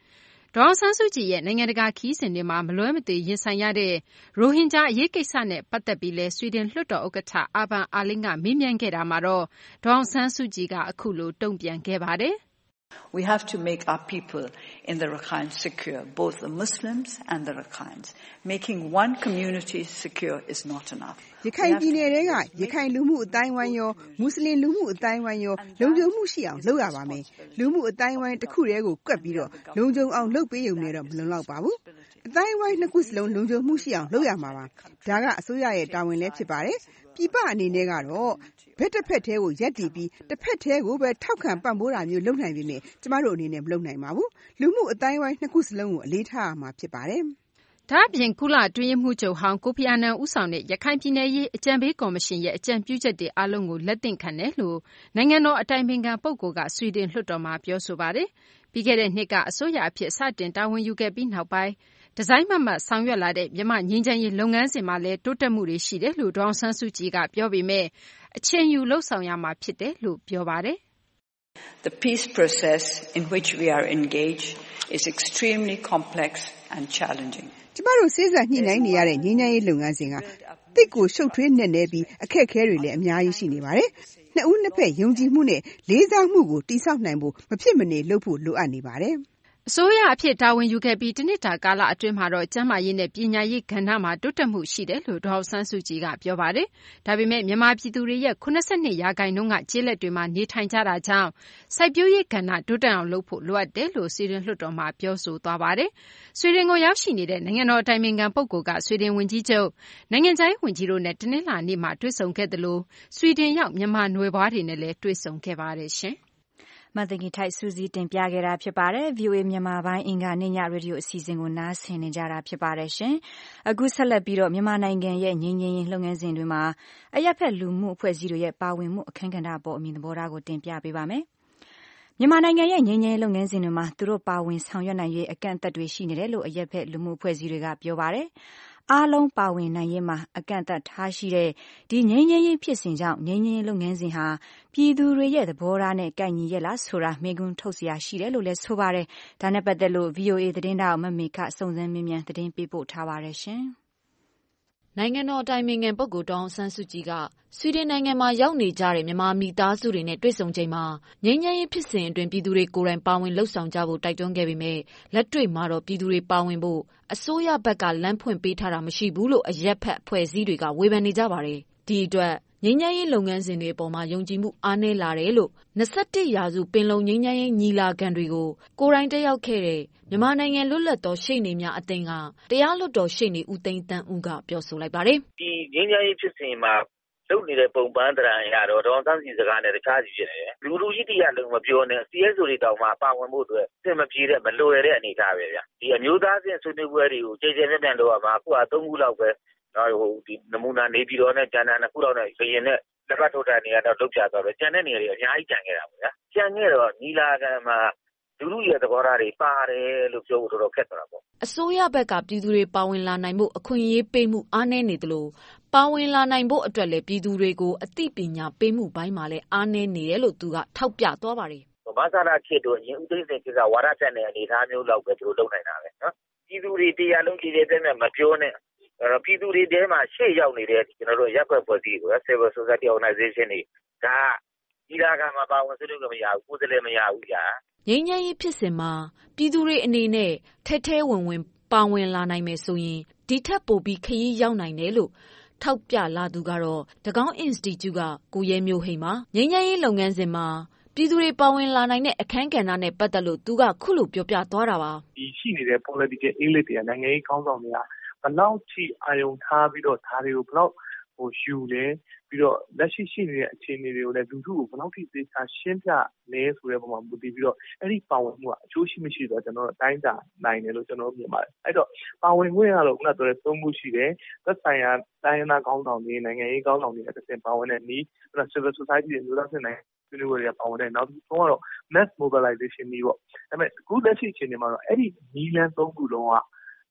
ဒေါ်အောင်ဆန်းစုကြည်ရဲ့နိုင်ငံတကာခရီးစဉ်တွေမှာမလွဲမသွေရင်ဆိုင်ရတဲ့ရိုဟင်ဂျာအရေးကိစ္စနဲ့ပတ်သက်ပြီးလဲဆွီဒင်လွှတ်တော်ဥက္ကဋ္ဌအာဘန်အာလင်းကမေးမြန်းခဲ့တာမှာတော့ဒေါ်အောင်ဆန်းစုကြည်ကအခုလိုတုံ့ပြန်ခဲ့ပါတယ် We have to make our people in the Rakhine secure, both the Muslims and the Rakhines. Making one community secure is not enough. ရခိုင်ပြည်နယ်ကရခိုင်လူမှုအတိုင်းဝိုင်းရောမွတ်စလင်လူမှုအတိုင်းဝိုင်းရောလုံခြုံမှုရှိအောင်လုပ်ရပါမယ်။လူမှုအတိုင်းဝိုင်းတစ်ခုတည်းကိုကွက်ပြီးတော့လုံခြုံအောင်လုပ်ပေးရုံနဲ့တော့မလုံလောက်ပါဘူး။အတိုင်းဝိုင်းနှစ်ခုစလုံးလုံခြုံမှုရှိအောင်လုပ်ရမှာပါ။ဒါကအစိုးရရဲ့တာဝန်လည်းဖြစ်ပါတယ်။ပြည်ပအနေနဲ့ကတော့ဘက်တစ်ဖက်သေးကိုရက်တည်ပြီးတစ်ဖက်သေးကိုပဲထောက်ခံပံ့ပိုးတာမျိုးလုပ်နိုင်ပြီနဲ့ကျမတို့အနေနဲ့မလုပ်နိုင်ပါဘူး။လူမှုအတိုင်းဝိုင်းနှစ်ခုစလုံးကိုအလေးထားရမှာဖြစ်ပါတယ်။ဒါအပြင်ကုလအတွင်းရေးမှူးချုပ်ဟောင်းကိုဖီအာနန်ဦးဆောင်တဲ့ရခိုင်ပြည်နယ်ရေးအကြံပေးကော်မရှင်ရဲ့အကြံပြုချက်တွေအားလုံးကိုလက်သင့်ခံတယ်လို့နိုင်ငံတော်အတိုင်ပင်ခံပုဂ္ဂိုလ်ကဆွီဒင်လွှတ်တော်မှာပြောဆိုပါတယ်။ပြီးခဲ့တဲ့နှစ်ကအစိုးရအဖြစ်စတင်တာဝန်ယူခဲ့ပြီးနောက်ပိုင်းဒီဇိုင်းမတ်မတ်ဆောင်ရွက်လာတဲ့မြန်မာငြိမ်းချမ်းရေးလုပ်ငန်းစဉ်မှာလည်းတိုးတက်မှုတွေရှိတယ်လို့ဒေါ်အောင်ဆန်းစုကြည်ကပြောပေမဲ့အချိန်ယူလှုပ်ဆောင်ရမှာဖြစ်တယ်လို့ပြောပါတယ်။ The peace process in which we are engaged is extremely complex and challenging. ကျမတို့စေ့စပ်ညှိနှိုင်းနေရတဲ့ငြိမ်းချမ်းရေးလုပ်ငန်းစဉ်ကတိတ်ကိုရှုပ်ထွေးနေနေပြီးအခက်အခဲတွေလည်းအများကြီးရှိနေပါတယ်။နှစ်ဦးနှစ်ဖက်ယုံကြည်မှုနဲ့လေးစားမှုကိုတည်ဆောက်နိုင်ဖို့မဖြစ်မနေလုပ်ဖို့လိုအပ်နေပါတယ်။အစိုးရအဖြစ်တာဝန်ယူခဲ့ပြီးတနှစ်တာကာလအတွင်းမှာတော့ကျန်းမာရေးနဲ့ပညာရေးကဏ္ဍမှာတိုးတက်မှုရှိတယ်လို့ဒေါ်အောင်ဆန်းစုကြည်ကပြောပါတယ်။ဒါပေမဲ့မြန်မာပြည်သူတွေရဲ့ခုနှစ်ဆယ့်နှစ်ရာခိုင်နှုန်းကကျေးလက်တွေမှာနေထိုင်ကြတာကြောင့်စိုက်ပျိုးရေးကဏ္ဍတိုးတက်အောင်လုပ်ဖို့လိုအပ်တယ်လို့ဆွီဒင်လွှတ်တော်မှာပြောဆိုသွားပါတယ်။ဆွီဒင်ကိုရောက်ရှိနေတဲ့နိုင်ငံတော်အတိုင်ပင်ခံပုဂ္ဂိုလ်ကဆွီဒင်ဝန်ကြီးချုပ်နိုင်ငံခြားရေးဝန်ကြီးတို့နဲ့တနင်္လာနေ့မှာတွေ့ဆုံခဲ့သလိုဆွီဒင်ရောက်မြန်မာနွယ်ဖွားတွေနဲ့လည်းတွေ့ဆုံခဲ့ပါတယ်ရှင်။မသိင်္ဂီထိုက်စူးစီးတင်ပြခဲ့တာဖြစ်ပါတယ်။ ဗွီအိုအေမြန်မာပိုင်းအင်္ဂါနေ့ညရေဒီယိုအစီအစဉ်ကိုနားဆင်နေကြတာဖြစ်ပါတယ်ရှင်။အခုဆက်လက်ပြီးတော့မြန်မာနိုင်ငံရဲ့ငြိမ်းချမ်းရေးလုပ်ငန်းစဉ်တွေမှာအရပ်ဖက်လူမှုအဖွဲ့အစည်းတွေရဲ့ပါဝင်မှုအခမ်းကဏ္ဍပေါ်အမြင်သဘောထားကိုတင်ပြပေးပါမယ်။မြန်မာနိုင်ငံရဲ့ငြိမ်းချမ်းရေးလုပ်ငန်းစဉ်တွေမှာသူတို့ပါဝင်ဆောင်ရွက်နိုင်ရေးအကန့်အသတ်တွေရှိနေတယ်လို့အရပ်ဖက်လူမှုအဖွဲ့အစည်းတွေကပြောပါတယ်။အားလုံးပါဝင်နိုင်ရေးမှာအကန့်အသတ်ထားရှိတဲ့ဒီငြိမ်းချမ်းရေးဖြစ်စဉ်ကြောင့်ငြိမ်းချမ်းရေးလုပ်ငန်းစဉ်ဟာပြည်သူတွေရဲ့သဘောထားနဲ့ကိုက်ညီရဲ့လားဆိုတာမေးခွန်းထုတ်စရာရှိတယ်လို့လည်းဆိုပါတယ်။ဒါနဲ့ပတ်သက်လို့ ဗွီအိုအေသတင်းတောက်မမေခစုံစမ်းမေးမြန်းသတင်းပေးပို့ထားပါတယ်ရှင်။နိုင်ငံတော်အတိုင်ပင်ခံပုဂ္ဂိုလ်ဒေါ်အောင်ဆန်းစုကြည်ကဆွီဒင်နိုင်ငံမှာရောက်နေကြတဲ့မြန်မာမိသားစုတွေနဲ့တွေ့ဆုံချိန်မှာငြိမ်းချမ်းရေးဖြစ်စဉ်အတွင်းပြည်သူတွေကိုယ်တိုင်ပါဝင်လှုပ်ဆောင်ကြဖို့တိုက်တွန်းခဲ့ပေမဲ့လက်တွေ့မှာတော့ပြည်သူတွေပါဝင်ဖို့အစိုးရဘက်ကလမ်းဖွင့်ပေးထားတာမရှိဘူးလို့အရက်ဖက်အဖွဲ့အစည်းတွေကဝေဖန်နေကြပါတယ်။ဒီအတွက်ငြိမ်းချမ်းရေးလုပ်ငန်းစဉ်တွေအပေါ်မှာယုံကြည်မှုအားနည်းလာတယ်လို့၂၁ရာစုပင်လုံငြိမ်းချမ်းရေးညီလာခံတွေကိုကိုယ်တိုင်တက်ရောက်ခဲ့တဲ့မြန်မာနိုင်ငံလွတ်လပ်သောရှေ့နေများအသင်းကတရားလွှတ်တော်ရှေ့နေဦးသိန်းသန်းဦးကပြောဆိုလိုက်ပါတယ်။ဒီငြိမ်းချမ်းရေးဖြစ်စဉ်မှာလုပ်နေတဲ့ပုံပန်းတရံအရာတော့ဒေါ်အောင်ဆန်းစုကြည်စကားနဲ့တခြားစီဖြစ်နေတယ်။လူလူကြီးတရားလုံးမပြောနဲ့ စီ အက်စ် အို တွေတောင်မှပါဝင်ဖို့အတွက်အဆင်မပြေတဲ့မလွယ်တဲ့အနေအထားပဲဗျ။ဒီအမျိုးသားချင်းဆွေးနွေးပွဲတွေကိုကြည်ကြဲပြန့်ပြန့်လုပ်ရမှာအခုကသုံးခုလောက်ပဲနော်ဟိုဒီနမူနာနေပြီးတော့နဲ့ကျန်တဲ့နှစ်ခုလောက်နဲ့ဘရင်နဲ့လက်ပတ်ထုတ်တဲ့နေရာတော့လုပ်ကြသွားတယ်။ကျန်တဲ့နေရာတွေအများကြီးကျန်ခဲ့တာပေါ့ဗျာ။ကျန်ခဲ့တော့ညီလာခံမှာလူလူရဲ့သဘောထားတွေပါတယ်လို့ပြောဖို့တော်တော်ခက်သွားတာပေါ့အစိုးရဘက်ကပြည်သူတွေပါဝင်လာနိုင်မှုအခွင့်အရေးပေးမှုအားနည်းနေသလိုပါဝင်လာနိုင်ဖို့အတွက်လည်းပြည်သူတွေကိုအသိပညာပေးမှုပိုင်းမှာလည်းအားနည်းနေတယ်လို့သူကထောက်ပြသွားပါတယ်။ဘာသာရေးခေတ်တို့အရင်ဦးသိန်းစိန်ခေတ်ကဝါဒဖြန့်တဲ့အနေအထားမျိုးလောက်ပဲသူတို့လုပ်နိုင်တာပဲနော်။ပြည်သူတွေတရားလုံးကြည်ကြဲပြန့်ပြန့်မပြောနဲ့အဲ့တော့ပြည်သူတွေထဲမှာရှေ့ရောက်နေတဲ့ကျွန်တော်တို့ရပ်ကွက်ဖွဲ့စည်းကို Civil Society Organization တွေကဒီလာကမှာပါဝင်ဆွေးနွေးလို့မရဘူးကိုယ်စလဲမရဘူးကြာငြိမ်းချမ်းရေးဖြစ်စဉ်မှာပြည်သူတွေအနေနဲ့ထဲထဲဝင်ဝင်ပါဝင်လာနိုင်မယ်ဆိုရင်ဒီထက်ပိုပြီးခရီးရောက်နိုင်တယ်လို့ထောက်ပြလာသူကတော့တကောင်း Institute ကကိုရဲမျိုးဟိန်ပါငြိမ်းချမ်းရေးလုပ်ငန်းစဉ်မှာပြည်သူတွေပါဝင်လာနိုင်တဲ့အခန်းကဏ္ဍနဲ့ပတ်သက်လို့သူကခုလိုပြောပြသွားတာပါဒီရှိနေတဲ့ political elite တွေကနိုင်ငံရေးခေါင်းဆောင်တွေကဘလောက်ထိအာရုံထားပြီးတော့ဒါတွေကိုဘလောက်ဟိုယူလဲပြီးတော့လက်ရှိရှိနေတဲ့အခြေအနေတွေကိုလည်းလူထုကိုဘယ်လောက်ထိသေချာရှင်းပြလဲဆိုတဲ့ပုံမှာမူတည်ပြီးတော့အဲ့ဒီပါဝင်မှုကအကျိုးရှိမရှိတော့ကျွန်တော်တို့အတိုင်းတာနိုင်တယ်လို့ကျွန်တော်တို့မြင်ပါတယ်အဲ့တော့ပါဝင်ခွင့်ကတော့ခုနကပြောတဲ့သုံးမှုရှိတယ်သက်ဆိုင်ရာတိုင်းနာခေါင်းဆောင်တွေနိုင်ငံရေးခေါင်းဆောင်တွေအတစ်ပါဝင်တဲ့နီး civil society တွေမျိုးသားဖြစ်နိုင်ဆွေးနွေးပွဲတွေကပါဝင်တဲ့နောက်တစ်ခုကတော့ mass mobilization နည်းပေါ့ဒါပေမဲ့အခုလက်ရှိအခြေအနေမှာတော့အဲ့ဒီနီးလန်းသုံးခုလုံးက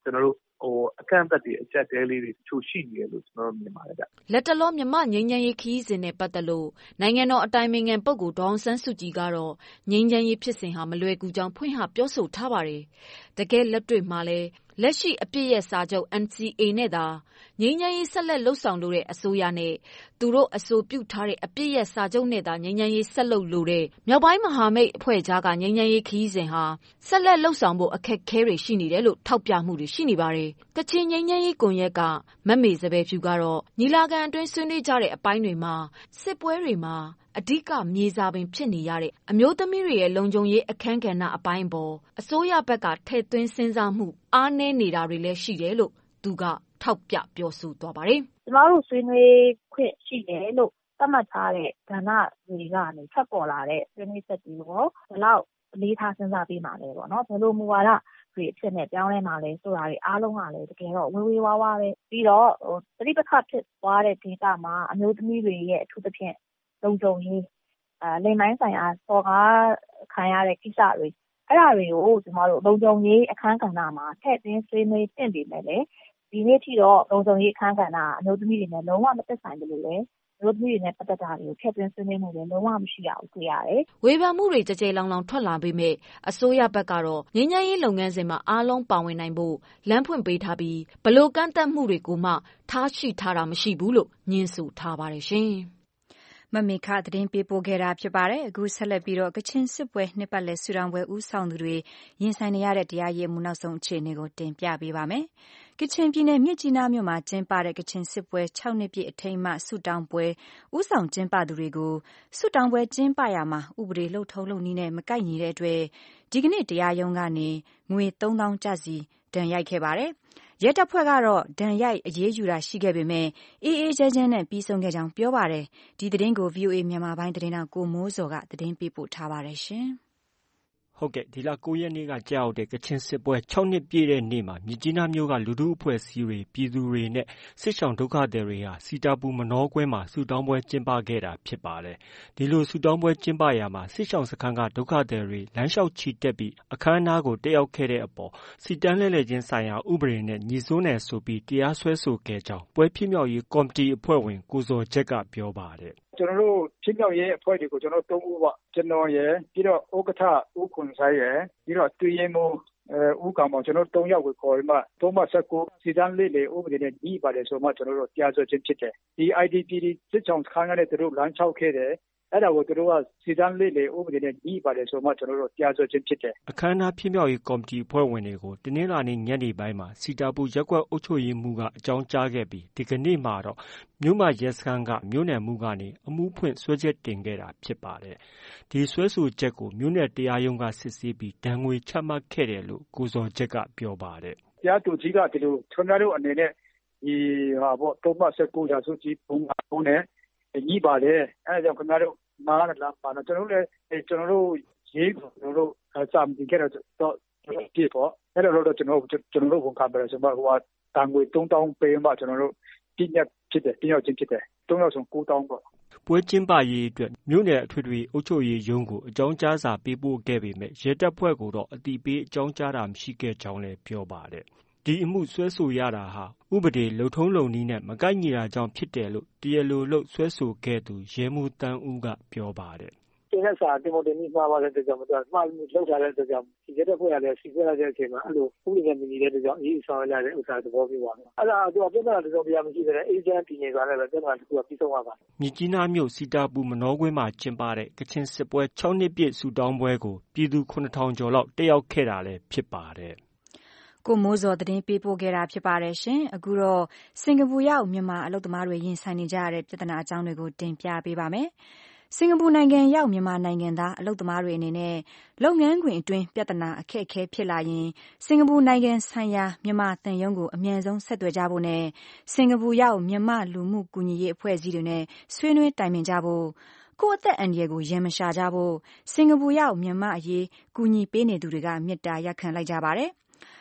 ကျွန်တော်တို့ဟိုအကန့်အသတ်တွေအကျက်တဲလေးတွေတချို့ရှိနေတယ်လို့ကျွန်တော်တို့မြင်ပါတယ်ဗျ။လက်တလောမြန်မာငြိမ်းချမ်းရေးခရီးစဉ်နဲ့ပတ်သက်လို့နိုင်ငံတော်အတိုင်ပင်ခံပုဂ္ဂိုလ်ဒေါ်အောင်ဆန်းစုကြည်ကတော့ငြိမ်းချမ်းရေးဖြစ်စဉ်ဟာမလွယ်ကူကြောင်းဖွင့်ဟပြောဆိုထားပါတယ်။တကယ်လက်တွေ့မှာလည်းလက်ရှိအပြည့်ရဲ့စာချုပ် N C A နဲ့သာငြိမ်းချမ်းရေးဆက်လက်လှုပ်ဆောင်လိုတဲ့အစိုးရနဲ့သူတို့အဆိုပြုထားတဲ့အပြည့်ရဲ့စာချုပ်နဲ့သာငြိမ်းချမ်းရေးဆက်လုပ်လိုတဲ့မြောက်ပိုင်းမဟာမိတ်အဖွဲ့ကြားကငြိမ်းချမ်းရေးခရီးစဉ်ဟာဆက်လက်လှုပ်ဆောင်ဖို့အခက်အခဲတွေရှိနေတယ်လို့ထောက်ပြမှုတွေရှိနေပါတယ်။ကချင်ငြိမ်းချမ်းရေးကွန်ရက်ကမမေစပယ်ဖြူကတော့ညီလာခံအတွင်းဆွေးနွေးကြတဲ့အပိုင်းတွေမှာစစ်ပွဲတွေမှာအဓိကမြေစာပင်ဖြစ်နေရတဲ့အမျိုးသမီးတွေရဲ့လုံခြုံရေးအခန်းကဏ္ဍအပိုင်းပေါ်အစိုးရဘက်ကထည့်သွင်းစဉ်းစားမှုအားနည်းနေတာတွေလည်းရှိတယ်လို့သူကထောက်ပြပြောဆိုသွားပါတယ်။ကျမတို့ဆွေးနွေးခွင့်ရှိတယ်လို့သတ်မှတ်ထားတဲ့ကဏ္ဍတွေကနေထွက်ပေါ်လာတဲ့ဆွေးနွေးချက်တွေကိုဘယ်လောက်အလေးထားစဉ်းစားပြီးမှလဲပေါ့နော်။ဘယ်လိုမူဝါဒတွေအဖြစ်နဲ့ပြောင်းလဲမှာလဲဆိုတာတွေအားလုံးကလည်းတကယ်တော့ဝေဝေးဝါးဝါးပဲပြီးတော့ပဋိပက္ခဖြစ်သွားတဲ့ဒေသမှာအမျိုးသမီးတွေရဲ့အထူးသဖြင့်လုံခြုံရေးအဲလိမ်မိုင်းဆိုင်ရာစော်ကားခံရတဲ့ကိစ္စတွေအဲ့ဒါတွေကိုကျမတို့လုံခြုံရေးအခန်းကဏ္ဍမှာထည့်သွင်းဆွေးနွေးသင့်ပြီမဲ့လေဒီနေ့ထိတော့လုံခြုံရေးအခန်းကဏ္ဍအမျိုးသမီးတွေနဲ့လုံးဝမသက်ဆိုင်ဘူးလို့လေအမျိုးသမီးတွေနဲ့ပတ်သက်တာတွေကိုထည့်သွင်းဆွေးနွေးမှုတွေလုံးဝမရှိရဘူးတွေ့ရတယ်။ဝေဖန်မှုတွေကြကြဲလောင်လောင်ထွက်လာပေမဲ့အစိုးရဘက်ကတော့ငြိမ်းချမ်းရေးလုပ်ငန်းစဉ်မှာအားလုံးပါဝင်နိုင်ဖို့လမ်းဖွင့်ပေးထားပြီးဘလို့ကန့်သက်မှုတွေကိုမှထားရှိထားတာမရှိဘူးလို့ညင်းဆိုထားပါတယ်ရှင်။မမေခသတင်းပေးပို့ခဲ့တာဖြစ်ပါတယ်အခုဆက်လက်ပြီးတော့ကချင်စစ်ပွဲနှစ်ပတ်လည်ဆူတောင်ပွဲဦးဆောင်သူတွေရင်ဆိုင်နေရတဲ့တရားရေးမှုနောက်ဆုံးအခြေအနေကိုတင်ပြပေးပါမယ်ကချင်ပြည်နယ်မြစ်ကြီးနားမြို့မှာကျင်းပတဲ့ကချင်စစ်ပွဲ၆နှစ်ပြည့်အထိမ်းအမှတ်ဆူတောင်ပွဲဦးဆောင်ကျင်းပသူတွေကိုဆူတောင်ပွဲကျင်းပရာမှာဥပဒေလှုပ်ထုံးလုပ်နည်းနဲ့မကိုက်ညီတဲ့အတွက်ဒီကနေ့တရားရုံးကနေငွေသုံးသောင်းကျစီဒဏ်ရိုက်ခဲ့ပါတယ်ရဲတပ်ဖွဲ့ကတော့ဒဏ်ရိုက်အရေးယူတာရှိခဲ့ပေမဲ့အေးအေးချမ်းချမ်းနဲ့ပြီးဆုံးခဲ့ကြောင်းပြောပါတယ်ဒီသတင်းကို ဗွီအိုအေ မြန်မာပိုင်းသတင်းတောက်ကိုမိုးစော်ကသတင်းပေးပို့ထားပါတယ်ရှင်ဟုတ်ကဲ့ဒီလ၉ရက်နေ့ကကြာရောက်တဲ့ကချင်စစ်ပွဲ၆နှစ်ပြည့်တဲ့နေ့မှာမြစ်ကြီးနားမြို့ကလူထုအဖွဲ့အစည်းတွေပြည်သူတွေနဲ့စစ်ရှောင်ဒုက္ခသည်တွေဟာစီတာပူမနောကွဲမှာဆူတောင်းပွဲကျင်းပခဲ့တာဖြစ်ပါတယ်ဒီလိုဆူတောင်းပွဲကျင်းပရာမှာစစ်ရှောင်စခန်းကဒုက္ခသည်တွေလမ်းလျှောက်ချီတက်ပြီးအခမ်းအနားကိုတက်ရောက်ခဲ့တဲ့အပေါ်စီတန်းလဲလှယ်ချင်းဆိုင်ရာဥပဒေနဲ့ညီစိုးနယ်ဆိုပြီးတရားစွဲဆိုခဲ့ကြောင်းပွဲဖြစ်မြောက်ရေးကော်မတီအဖွဲ့ဝင်ကိုဇော်ချက်ကပြောပါတယ်ကျွန်တော်တို့ဖြစ်မြောက်ရေးအဖွဲ့တွေကိုကျွန်တော်တို့သုံးဦးပေါ့ကျွန်တော်ရယ်ပြီးတော့ဥက္ကဋ္ဌဦးခွန်ဆိုင်ရယ်ပြီးတော့တွင်ရင်မို့အဲဦးကောင်မောင်ကျွန်တော်တို့၃ယောက်ကိုခေါ်ပြီးမှသုံးမဆက်ကိုစီတန်းလေးလေဥပဒေနဲ့ညီပါတယ်ဆိုမှကျွန်တော်တို့တရားစွဲခြင်းဖြစ်တယ်ဒီ I D P စစ်ချောင်းခန်းကလည်းသူတို့လမ်းလျှောက်ခဲ့တယ်အဲ့ဒါကိုသူတို့ကစီတန်းလေးလေဥပဒေနဲ့ညီပါတယ်ဆိုမှကျွန်တော်တို့တရားစွဲခြင်းဖြစ်တယ်အခမ်းအနားဖြစ်မြောက်ရေးကော်မတီအဖွဲ့ဝင်တွေကိုတင်းနှင်းလာနေညနေပိုင်းမှာစီတာပူရက်ကွက်အုပ်ချုပ်ရေးမှူးကအကြောင်းကြားခဲ့ပြီးဒီကနေ့မှာတော့မြို့မှာရဲစခန်းကမြို့နယ်မှူးကနေအမှုဖွင့်ဆွဲချက်တင်ခဲ့တာဖြစ်ပါတယ်ဒီဆွဲဆိုချက်ကိုမြို့နယ်တရားရုံးကစစ်ဆေးပြီးဒဏ်ငွေချမှတ်ခဲ့တယ်လို့ကိုဇော်ချက်ကပြောပါတယ်တရားသူကြီးကဒီလိုကျွန်တော်တို့အနေနဲ့ဒီဟာပေါ့သုံးမဆက်ကိုရာစုကြီးပုံမှန်ပုံနဲ့ညီပါတယ်အဲဒါကြောင့်ခင်ဗျားတို့မားလာပါတော့ကျွန်တော်တို့လည်းကျွန်တော်တို့ရေးကိုကျွန်တော်တို့စာမတင်ခဲ့တော့တော့ပြည့်ပေါ့အဲ့တော့တော့ကျွန်တော်ကျွန်တော်တို့ဝန်ခံပါတယ်ဆိုတော့ဟိုကတန်ငွေသုံးသောင်းပေးမှကျွန်တော်တို့ပြည့်ညက်ဖြစ်တယ်ပြည့်ရောက်ချင်းဖြစ်တယ်သုံးယောက်ဆုံးကိုးသောင်းပေါ့ပွဲကျင်းပရေးအတွက်မြို့နယ်အထွေထွေအုပ်ချုပ်ရေးရုံးကိုအကြောင်းကြားစာပေးပို့ခဲ့ပေမဲ့ရဲတပ်ဖွဲ့ကိုတော့အတိပေးအကြောင်းကြားတာမရှိခဲ့ကြောင်းလည်းပြောပါတယ်ဒီအမှုဆွဲဆိုရတာဟာဥပဒေလုံထုံးလုံနည်းနဲ့မကိုက်ညီတာကြောင့်ဖြစ်တယ်လို့တရားလိုလုပ်ဆွဲဆိုခဲ့သူရဲမှုတန်းဦးကပြောပါတယ်ဒီနေ့စာဒီမိုတင်မှာပါတဲ့ကြောင့်တော့မှားလောက်ထားတဲ့ကြောင့်ဒီရက်ဖွဲ့ရတဲ့စီဆွဲရတဲ့အချိန်မှာအဲ့လိုဥပဒေနဲ့မညီတဲ့ကြောင့်အေးဆောင်ရတဲ့ဥစ္စာသဘောပြပါမယ်အဲ့ဒါတော့ပြဿနာတစ်စုံတရားမရှိတဲ့အေဂျင့်ပြည်နေသွားတယ်ပဲပြဿနာတစ်ခုကပြီးဆုံးသွားပါမြစ်ကြီးနားမြို့စီတာပူမနောကွင်းမှာကျင်းပတဲ့ကချင်စစ်ပွဲ၆နှစ်ပြည့်ဆူတောင်းပွဲကိုပြည်သူခုနှစ်ထောင်ကျော်လောက်တက်ရောက်ခဲ့တာလည်းဖြစ်ပါတယ်ကိုမိုးစောသတင်းပေးပို့ခဲ့တာဖြစ်ပါတယ်ရှင်အခုတော့စင်ကာပူရောက်မြန်မာအလုပ်သမားတွေရင်ဆိုင်နေကြရတဲ့ပြဿနာအကြောင်းတွေကိုတင်ပြပေးပါမယ်စင်ကာပူနိုင်ငံရောက်မြန်မာနိုင်ငံသားအလုပ်သမားတွေအနေနဲ့လုပ်ငန်းခွင်အတွင်းပြဿနာအခက်အခဲဖြစ်လာရင်စင်ကာပူနိုင်ငံဆိုင်ရာမြန်မာသံရုံးကိုအမြန်ဆုံးဆက်သွယ်ကြဖို့နဲ့စင်ကာပူရောက်မြန်မာလူမှုကူညီရေးအဖွဲ့အစည်းတွေနဲ့ဆွေးနွေးတိုင်ပင်ကြဖို့ကိုယ့်အသက်အန္တရာယ်ကိုရန်မရှာကြဖို့စင်ကာပူရောက်မြန်မာအရေးကူညီပေးနေသူတွေကမေတ္တာရပ်ခံလိုက်ကြပါတယ်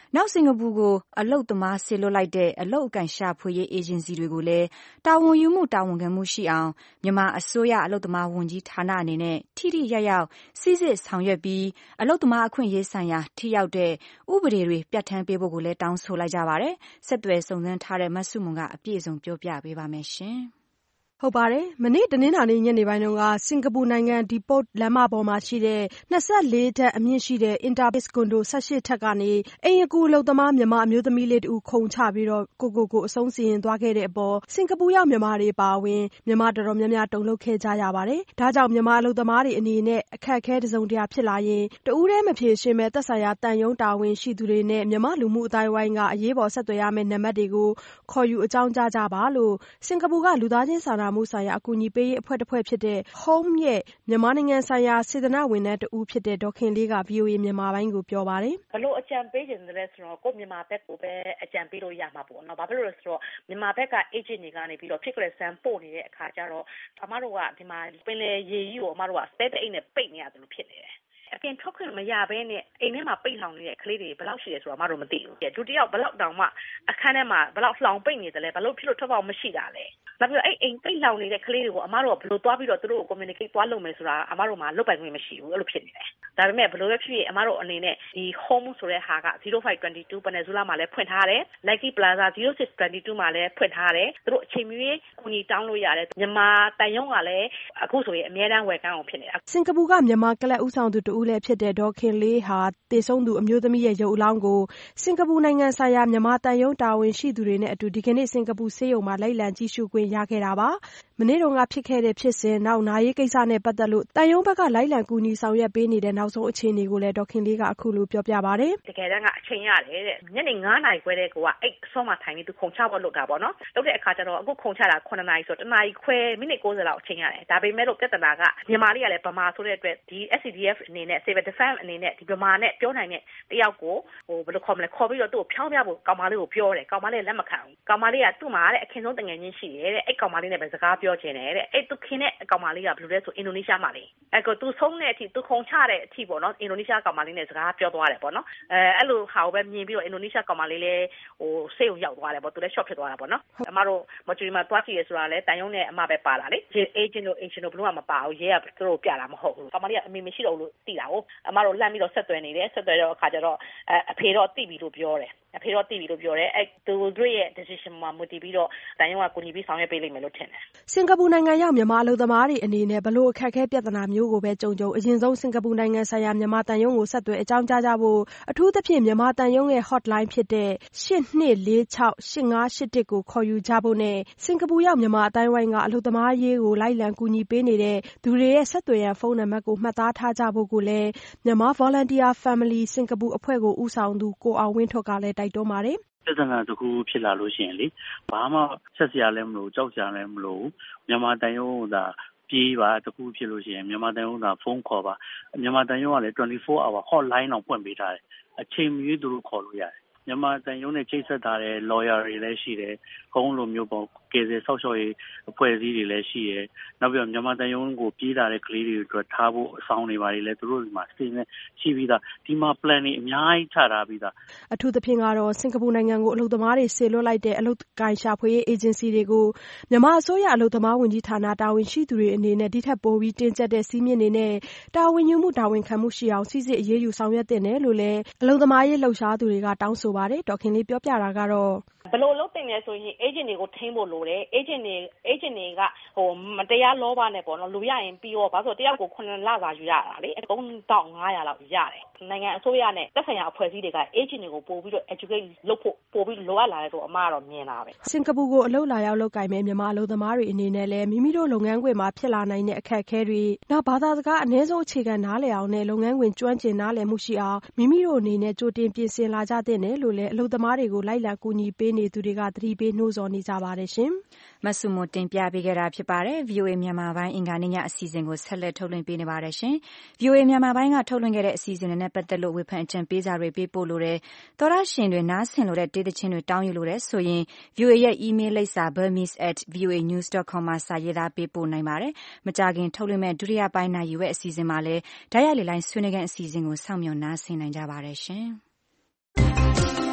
နောက်စင်ကာပူကိုအလုတ်သမားဆေလွတ်လိုက်တဲ့အလုတ်အကန့်ရှာဖွေရေးအေဂျင်စီတွေကိုလည်းတာဝန်ယူမှုတာဝန်ခံမှုရှိအောင်မြန်မာအစိုးရအလုတ်သမားဝန်ကြီးဌာနအနေနဲ့ထိထိရောက်ရောက်စိစစ်ဆောင်ရွက်ပြီးအလုတ်သမားအခွင့်အရေးဆိုင်ရာထိရောက်တဲ့ဥပဒေတွေပြဋ္ဌာန်းပေးဖို့ကိုလည်းတောင်းဆိုလိုက်ကြပါတယ်။ဆက်သွယ်စုံစမ်းထားတဲ့မဆုမွန်ကအပြည့်အစုံပြောပြပေးပါမယ်ရှင်။ဟုတ်ပါတယ်။မနေ့တနင်္လာနေ့ညနေပိုင်းတုန်းကစင်ကာပူနိုင်ငံဒီပို့လမ်းမပေါ်မှာရှိတဲ့၂၄ထပ်အမြင့်ရှိတဲ့ Interbase ကွန်ဒို၁၈ထပ်ကနေအိမ်အကူအလုပ်သမားမြန်မာအမျိုးသမီးလေးတဦးခုန်ချပြီးတော့ကိုကိုကိုအဆုံးစီရင်သွားခဲ့တဲ့အပေါ်စင်ကာပူရောက်မြန်မာတွေပါဝင်မြန်မာတော်တော်များများတုန်လှုပ်ခဲ့ကြရပါတယ်။ဒါကြောင့်မြန်မာအလုပ်သမားတွေအနေနဲ့အခက်အခဲတစုံတရာဖြစ်လာရင်တဦးတည်းမဖြေရှင်းမဲ့သက်ဆိုင်ရာတန်ယုံတာဝန်ရှိသူတွေနဲ့မြန်မာလူမှုအတိုင်းဝိုင်းကအရေးပေါ်ဆက်သွယ်ရမယ့်နံပါတ်တွေကိုခေါ်ယူအကြောင်းကြားကြပါလို့စင်ကာပူကလူသားချင်းစာနာမှုဆိုင်ရာအကူအညီပေးရေးအဖွဲ့တစ်ဖွဲ့ဖြစ်တဲ့ Home ရဲ့မြန်မာနိုင်ငံဆိုင်ရာစေတနာဝန်ထမ်းတဦးဖြစ်တဲ့ဒေါ်ခင်လေးက ဗီအိုအေ မြန်မာပိုင်းကိုပြောပါတယ်။ဘလို့အကြံပေးခြင်းလဲဆိုတော့ကိုမြန်မာဘက်ကိုပဲအကြံပေးလို့ရမှာပေါ့နော်။ဘာဖြစ်လို့လဲဆိုတော့မြန်မာဘက်က agent တွေကနေပြီးတော့ဖြစ်ကြတဲ့ဆန်ပို့နေတဲ့အခါကျတော့အမတို့ကဒီမှာပင်လေရေကြီးကိုအမတို့က step အိတ်နဲ့ပိတ်နေရတယ်လို့ဖြစ်နေတယ်။အပြင်ထွက်ခွင့်မရဘဲနဲ့အိမ်ထဲမှာပိတ်လောင်နေတဲ့ကလေးတွေဘယ်လောက်ရှိလဲဆိုတော့အမတို့မသိဘူး။ဒုတိယဘယ်လောက်တောင်မှအခန်းထဲမှာဘယ်လောက်လောင်ပိတ်နေတယ်လဲဘယ်လို့ဖြစ်လို့ထွက်ပေါက်မရှိတာလဲ။နောက်ပြီးတော့အဲ့အိမ်ပိတ်လောင်နေတဲ့ကလေးတွေကိုအမတို့ကဘယ်လိုသွားပြီးတော့သူတို့ကို communicate သွားလုပ်မယ်ဆိုတာအမတို့မှာလုပ်ပိုင်ခွင့်မရှိဘူးအဲ့လိုဖြစ်နေတယ်။ဒါပေမဲ့ဘယ်လိုပဲဖြစ်ဖြစ်အမတို့အနေနဲ့ဒီ home ဆိုတဲ့ဟာကzero five two two ပနယ်ဇူလာမှာလည်းဖွင့်ထားတယ်။ Lucky Plaza zero six two twoမှာလည်းဖွင့်ထားတယ်။သူတို့အချိန်မီကူညီတောင်းလို့ရတယ်။မြန်မာတန်ယုံကလည်းအခုဆိုရင်အများတန်းဝယ်ကန်းအောင်ဖြစ်နေတာ။စင်ကာပူကမြန်မာကလပ်ဦးဆောင်သူတဦးလည်းဖြစ်တဲ့ဒေါ်ခင်လေးဟာတည်ဆုံးသူအမျိုးသမီးရဲ့ရုပ်အလောင်းကိုစင်ကာပူနိုင်ငံဆိုင်ရာမြန်မာတန်ယုံတာဝန်ရှိသူတွေနဲ့အတူဒီကနေ့စင်ကာပူဆေးရုံမှာလိုက်လံကြည့်ရှုခွင့်ရခဲ့တာပါ။မနေ့တုန်းကဖြစ်ခဲ့တဲ့ဖြစ်စဉ်နောက်နာရေးကိစ္စနဲ့ပတ်သက်လို့တန်ယုံဘက်ကလိုက်လံကူညီဆောင်ရွက်ပေးနေတဲ့နောက်ဆုံးအခြေအနေကိုလည်းဒေါ်ခင်လေးကအခုလိုပြောပြပါတယ်။တကယ်တမ်းကအချိန်ရတယ်တဲ့ညနေ9နာရီခွဲတဲ့ကိုကအဲ့အစောမှထိုင်နေသူခုန်ချဖို့လုပ်တာပေါ့နော်။လုပ်တဲ့အခါကျတော့အခုခုန်ချတာ9နာရီဆိုတော့တနာရီခွဲမိနစ်90လောက်အချိန်ရတယ်။ဒါပေမဲ့လို့ပြဿနာကမြန်မာလေးကလည်းဗမာဆိုတဲ့အတွက်ဒီ S C D F အနေနဲ့ Civil Defense အနေနဲ့ဒီဗမာနဲ့ပြောနိုင်တဲ့တယောက်ကိုဟိုဘယ်လိုခေါ်မလဲခေါ်ပြီးတော့သူ့ကိုဖြောင်းပြဖို့ကောင်မလေးကိုပြောတယ်ကောင်မလေးလက်မခံဘူးကောင်မလေးကသူ့မှာတဲ့အခင်းဆုံးတငယ်ချင်းရှိတယ်တဲ့အဲ့ကောင်မလေးနဲ့ပဲစကားပြောချင်တယ်တဲ့အဲ့သူခင်တဲ့ကောင်မလေးကဘယ်လိုလဲဆိုအင်ဒိုနီးရှားမှာလေအဲ့ကိုသူဆုံးတဲ့အထိသူခုံချတဲ့အထိပေါ့နော်အင်ဒိုနီးရှားကောင်မလေးနဲ့စကားပြောသွားတယ်ပေါ့နော်အဲအဲ့လိုဟာကိုပဲမြင်ပြီးတော့အင်ဒိုနီးရှားကောင်မလေးလည်းဟိုစိတ်ကိုရောက်သွားတယ်ပေါ့သူလည်း short ဖြစ်သွားတာပေါ့နော်အမတို့မချူရီမှာတွားကြည့်ရဆိုတာလဲတန်ယုံနဲ့အမပဲပါလာလေ agent တို့ agent တို့ဘလို့မှမပါဘူးရဲကသူတို့ပြတာမဟုတ်ဘူးကောင်မလေးကအမေမရှိတော့ဘူးလို့သိတာကိုအမတို့လှမ်းပြီးတော့ဆက်သွယ်နေတယ်ဆက်သွယ်တော့အခါကျတော့အဖေတော့တိပြီလို့ပြောတယ်အဖေတော့တိပြီလို့ပြောတယ်အဲ့သူတို့ရဲ့ decision မှာမူတည်ပြီးတော့တန်ယုံကကိုညီပြီးဆောင်ရွက်ပေးလိမ့်မယ်လို့ထင်တယ်စင်ကာပူနိုင်ငံရောက်မြန်မာအလုပ်သမားတွေအနေနဲ့ဘလို့အခက်အခဲပြဿနာမျိုးကိုပဲကြုံကြုံအရင်ဆုံးစင်ကာပူနိုင်ငံဆိုင်ရာမြန်မာတန်ယုံကိုဆက်သွယ်အကြောင်းကြားကြဖို့အထူးသဖြင့်မြန်မာတန်ယုံရဲ့ hotline ဖြစ်တဲ့eight two four six eight five eight oneကိုခေါ်ယူကြဖို့နဲ့စင်ကာပူရောက်မြန်မာအတိုင်းဝိုင်းကအလုပ်သမားရေးကိုလိုက်လံကူညီပေးနေတဲ့သူတွေရဲ့ဆက်သွယ်ရန်ဖုန်းနံပါတ်ကိုမှတ်သားထားကြဖို့ကိုလည်းမြန်မာ Volunteer Family စင်ကာပူအဖွဲ့ကိုဦးဆောင်သူကိုအောင်ဝင်းထွဋ်ကလည်းတိုက်တွန်းပါတယ်ပြဿနာတစ်ခုဖြစ်လာလို့ရှိရင်လေဘာမှဆက်စရာလည်းမလိုကြောက်စရာလည်းမလိုမြန်မာတန်ယုံကသာပြေးပါတခုဖြစ်လို့ရှိရင်မြန်မာတန်ယုံကဖုန်းခေါ်ပါမြန်မာတန်ယုံကလည်းtwenty-four hour hotline တော့ဖွင့်ပေးထားတယ်အချိန်မီသူတို့ခေါ်လို့ရတယ်မြန်မာတန်ယုံနဲ့ချိတ်ဆက်ထားတဲ့ lawyer တွေလည်းရှိတယ်ခုံးလိုမျိုးပေါ့ကယ်ဆယ်ဆောက်ရှောက်ရေးအဖွဲ့အစည်းတွေလည်းရှိတယ်နောက်ပြီးတော့မြန်မာတန်ယုံကိုပြေးလာတဲ့ကလေးတွေအတွက်ထားဖို့အဆောင်တွေပါတယ်လည်းသူတို့ဒီမှာ stay နဲ့ရှိပြီးသားဒီမှာ plan တွေအများကြီးချထားပြီးသားအထူးသဖြင့်ကတော့စင်ကာပူနိုင်ငံကိုအလုပ်သမားတွေဆေလွတ်လိုက်တဲ့အလုပ်ကိုင်ရှာဖွေရေး agency တွေကိုမြန်မာအစိုးရအလုပ်သမားဝန်ကြီးဌာနတာဝန်ရှိသူတွေအနေနဲ့ဒီထက်ပိုပြီးတင်းကျပ်တဲ့စီးမြင့်တွေနဲ့တာဝန်ယူမှုတာဝန်ခံမှုရှိအောင်စီစစ်အရေးယူဆောင်ရွက်တင်တယ်လို့လည်းအလုပ်သမားရေးလှုပ်ရှားသူတွေကတောင်းဆိုပါတယ်ဒေါ်ခင်လေးပြောပြတာကတော့ဘယ်လိုလုပ်တင်လဲဆိုရင် agent တွေကိုထိန်းဖို့လိုတယ် agent တွေ agent တွေကဟိုမတရားလောဘနဲ့ပေါ့နော်လူရရင်ပြီးတော့ဘာလို့ဆိုတယောက်ကိုnineလစာယူရတာလေthree thousand five hundredလောက်ရတယ်နိုင်ငံအစိုးရနဲ့သက်ဆိုင်ရာအဖွဲ့အစည်းတွေက agent တွေကိုပို့ပြီးတော့ educate လုပ်ဖို့ပို့ပြီးလိုအပ်လာတယ်ဆိုအမှားတော့မြင်တာပဲစင်ကာပူကိုအလုပ်လာရောက်လုပ်ကိုင်မဲ့မြန်မာအလုပ်သမားတွေအနေနဲ့လည်းမိမိတို့လုပ်ငန်းခွင်မှာဖြစ်လာနိုင်တဲ့အခက်အခဲတွေနောက်ဘာသာစကားအနည်းဆုံးအခြေခံနားလည်အောင်နဲ့လုပ်ငန်းခွင်ကျွမ်းကျင်နားလည်မှုရှိအောင်မိမိတို့အနေနဲ့ကြိုတင်ပြင်ဆင်လာကြတဲ့တယ်လို့လည်းအလုပ်သမားတွေကိုလိုက်လံကူညီပေးနေသူတွေကသတိပေးနှိုးဆော်နေကြပါတယ်ရှင်မဆုမတင်ပြပေးခဲ့တာဖြစ်ပါတယ် V O A မြန်မာပိုင်းအင်္ဂါနေ့ညအစီအစဉ်ကိုဆက်လက်ထုတ်လွှင့်ပေးနေပါတယ်ရှင် V O A မြန်မာပိုင်းကထုတ်လွှင့်ခဲ့တဲ့အစီအစဉ်တွေနဲ့ပတ်သက်လို့ဝေဖန်အကြံပေးစာတွေပေးပို့လို့တဲ့သောရရှင်တွေနားဆင်လို့တဲ့တေးသချင်းတွေတောင်းယူလို့တဲ့ဆိုရင် V O A ရဲ့ email လိပ်စာ burmese at voanews dot com မှာစာရေးသားပေးပို့နိုင်ပါတယ်မကြခင်ထုတ်လွှင့်မဲ့ဒုတိယပိုင်းနာရီဝက်အစီအစဉ်မှာလည်းဓာတ်ရိုက်လေလိုင်းဆွေးနွေးခန်းအစီအစဉ်ကိုစောင့်မျှော်နားဆင်နိုင်ကြပါတယ်ရှင်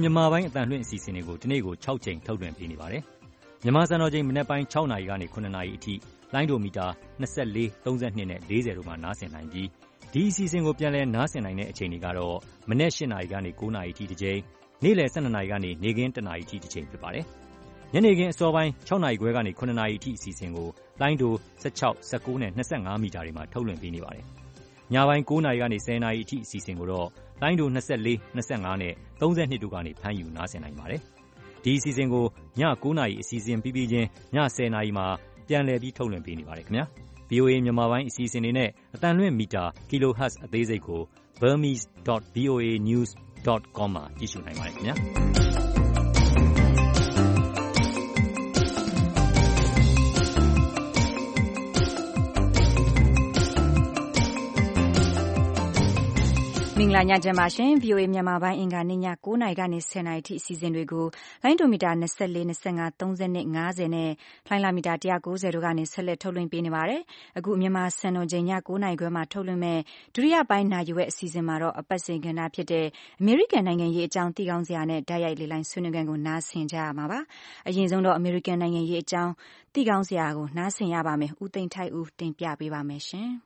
မြန်မာပိုင်းအသံလွှင့်အစီအစဉ်တွေကိုဒီနေ့ကို၆ကြိမ်ထုတ်လွှင့်ပေးနေပါတယ်။မြန်မာစံတော်ချိန်မနက်ပိုင်း၆နာရီကနေ၇နာရီအထိလိုင်းဒိုမီတာ၂၄၊၃၂နဲ့၄၀တို့မှာနားဆင်နိုင်ပြီးဒီအစီအစဉ်ကိုပြန်လည်နားဆင်နိုင်တဲ့အချိန်တွေကတော့မနက်၈နာရီကနေ၉နာရီအထိတစ်ကြိမ်နေ့လယ်၁၂နာရီကနေနေ့ခင်း၁နာရီအထိတစ်ကြိမ်ဖြစ်ပါတယ်။ညနေခင်းအစောပိုင်း၆နာရီခွဲကနေ၇နာရီအထိအစီအစဉ်ကိုလိုင်းဒို၁၆၊၁၉နဲ့၂၅မီတာတွေမှာထုတ်လွှင့်ပေးနေပါတယ်။ညပိုင်း၉နာရီကနေ၁၀နာရီအထိအစီအစဉ်ကိုတော့လိုင်းဒို၂၄၊၂၅နဲ့၃၂တို့ကနေဖမ်းယူနားဆင်နိုင်ပါတယ်။ဒီအစီအစဉ်ကိုည၉နာရီအစီအစဉ်ပြီးပြီးချင်းည၁၀နာရီမှာပြန်လည်ပြီးထုတ်လွှင့်ပေးနေပါတယ်ခင်ဗျာ။ဗွီအိုအေ မြန်မာပိုင်းအစီအစဉ်တွေနဲ့အသံလွှင့်မီတာ kilohertz အသေးစိတ်ကို burmese dot voa news dot com မှာကြည့်ရှုနိုင်ပါတယ်ခင်ဗျာ။မင်္ဂလာညချမ်းပါရှင် ဗွီအိုအေ မြန်မာပိုင်းအင်္ဂါနေ့ည၉နာရီကနေ၁၀နာရီအထိအစီအစဉ်တွေကိုလိုင်းဒိုမီတာ၂၄၊၂၅၊၃၂၊၅၀နဲ့လိုင်းလာမီတာ၁၉၀တို့ကနေဆက်လက်ထုတ်လွှင့်ပေးနေပါတယ်။အခုမြန်မာစံတော်ချိန်ည၉နာရီခွဲမှာထုတ်လွှင့်မဲ့ဒုတိယပိုင်းနာယူရဲ့အစီအစဉ်မှာတော့အပတ်စဉ်ကဏ္ဍဖြစ်တဲ့အမေရိကန်နိုင်ငံရေးအကြောင်းသိကောင်းစရာနဲ့တိုက်ရိုက်လေလိုင်းဆွေးနွေးခန်းကိုနားဆင်ကြရမှာပါ။အရင်ဆုံးတော့အမေရိကန်နိုင်ငံရေးအကြောင်းသိကောင်းစရာကိုနားဆင်ရပါမယ်။ဦးသိန်းထိုက်ဦးတင်ပြပေးပါမယ်ရှင်။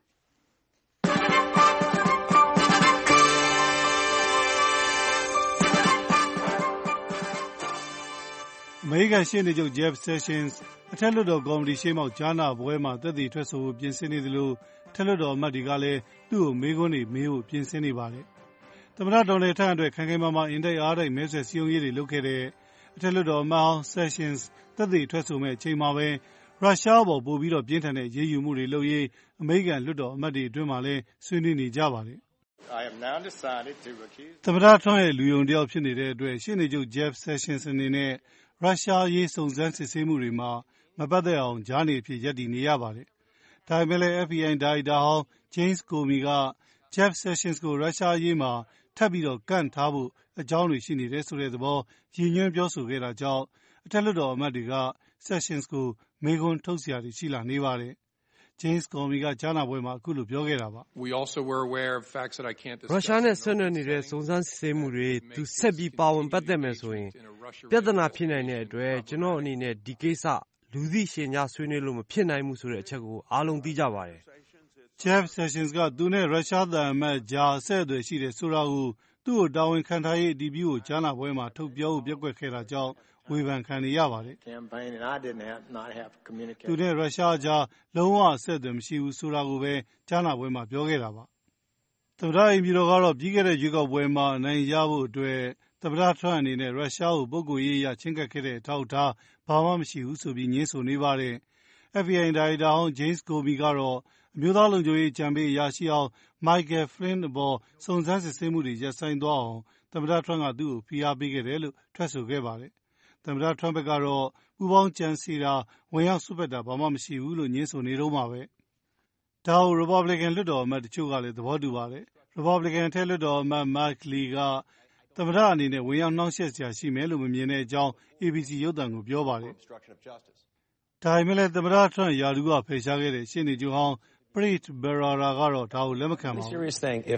အမေရိကန်ရှေ့နေချုပ် Jeff Sessions အထက်လွှတ်တော်ကော်မတီရှေ့မှောက်ကြားနာပွဲမှာသက်သေထွက်ဆိုဖို့ပြင်ဆင်နေသလိုအထက်လွှတ်တော်အမတ်တွေကလည်းသူ့ကိုမေးခွန်းတွေမေးဖို့ပြင်ဆင်နေပါတယ်။သမ္မတဒေါ်နယ်ထရန့်အတွက်ခိုင်ခိုင်မာမာအင်တိုက်အားတိုက်မဲဆွယ်စည်းရုံးရေးတွေလုပ်ခဲ့တဲ့အထက်လွှတ်တော်အမတ်ဟောင်း Sessions သက်သေထွက်ဆိုမဲ့အချိန်မှာပဲရုရှားအပေါ်ပိုပြီးတော့ပြင်းထန်တဲ့ရေးယူမှုတွေလုပ်ရေးအမေရိကန်လွှတ်တော်အမတ်တွေအတွင်းမှာလည်းဆွေးနွေးနေကြပါတယ်။သမ္မတထရန့်ရဲ့လူယုံတယောက်ဖြစ်နေတဲ့အတွက်ရှေ့နေချုပ် Jeff Sessions အနေနဲ့ရုရှားရေးစုံစမ်းစစ်ဆေးမှုတွေမှာမပတ်သက်အောင်ကြားနေအဖြစ်ရပ်တည်နေရပါတယ်။ဒါပေမဲ့လည်း F B I ဒါရိုက်တာဟောင်း James Comey က Jeff Sessions ကိုရုရှားရေးမှာထပ်ပြီးတော့ကန့်ထားဖို့အကြောင်းတွေရှိနေတယ်ဆိုတဲ့သဘောရည်ညွှန်းပြောဆိုခဲ့တာကြောင့်အထက်လွှတ်တော်အမတ်တွေက Sessions ကိုမေးခွန်းထုတ်စရာတွေရှိလာနေပါတယ်။ James Comey ကကြားနာပွဲမှာအခုလိုပြောခဲ့တာပါ။ရုရှားနဲ့ဆက်နွယ်နေတဲ့စုံစမ်းစစ်ဆေးမှုတွေသူဆက်ပြီးပါဝင်ပတ်သက်မယ်ဆိုရင်ပြဿနာဖြစ်နိုင်တဲ့အတွက်ကျွန်တော်အနေနဲ့ဒီကိစ္စလူသိရှင်ကြားဆွေးနွေးလို့မဖြစ်နိုင်ဘူးဆိုတဲ့အချက်ကိုအားလုံးသိကြပါတယ်။ Jeff Sessions ကသူနဲ့ရုရှားသံအမတ်ကြားအဆက်အသွယ်ရှိတယ်ဆိုတာကိုသူ့ကိုတာဝန်ခံထားရေးအတည်ပြုကိုကြားနာပွဲမှာထုတ်ပြောဖို့ပျက်ကွက်ခဲ့တာကြောင့်ဝေဖန်ခံနေရပါတယ်။သူနဲ့ရုရှားကြားလုံးဝအဆက်အသွယ်မရှိဘူးဆိုတာကိုပဲကြားနာပွဲမှာပြောခဲ့တာပါ။သမ္မတအိမ်ဖြူတော်ကတော့ပြီးခဲ့တဲ့ရွေးကောက်ပွဲမှာအနိုင်ရဖို့အတွက်သမ္မတထရန့်အနေနဲ့ရုရှားကိုပုဂ္ဂိုလ်ရေးအရချဉ်းကပ်ခဲ့တဲ့အထောက်အထားဘာမှမရှိဘူးဆိုပြီးငြင်းဆိုနေပါတယ်။ F B I ဒါရိုက်တာဟောင်း James Comey ကတော့အမျိုးသားလုံခြုံရေးအကြံပေးအရာရှိဟောင်း Michael Flynn အပေါ်စုံစမ်းစစ်ဆေးမှုတွေရပ်ဆိုင်းသွားအောင်သမ္မတထရန့်ကသူ့ကိုဖိအားပေးခဲ့တယ်လို့ထွက်ဆိုခဲ့ပါတယ်။သမ္မတထရန့်ဘက်ကတော့ပူးပေါင်းကြံစည်တာဝင်ရောက်စွက်ဖက်တာဘာမှမရှိဘူးလို့ငြင်းဆိုနေတုန်းပါပဲ။ဒါကို Republican လွှတ်တော်အမတ်တချို့ကလည်းသဘောတူပါတယ်။ Republican အထက်လွှတ်တော်အမတ် Mike Lee ကသမ္မတအနေနဲ့ဝင်ရောက်နှောင့်ယှက်စရာရှိမယ်လို့မမြင်တဲ့အကြောင်း A B C ရုပ်သံကိုပြောပါတယ်။ဒါပေမဲ့လည်းသမ္မတထရန့်ရာထူးကဖယ်ရှားခဲ့တဲ့ရှေ့နေချုပ်ဟောင်း Preet Bharara ကတော့ဒါကိုလက်မခံပါဘူး။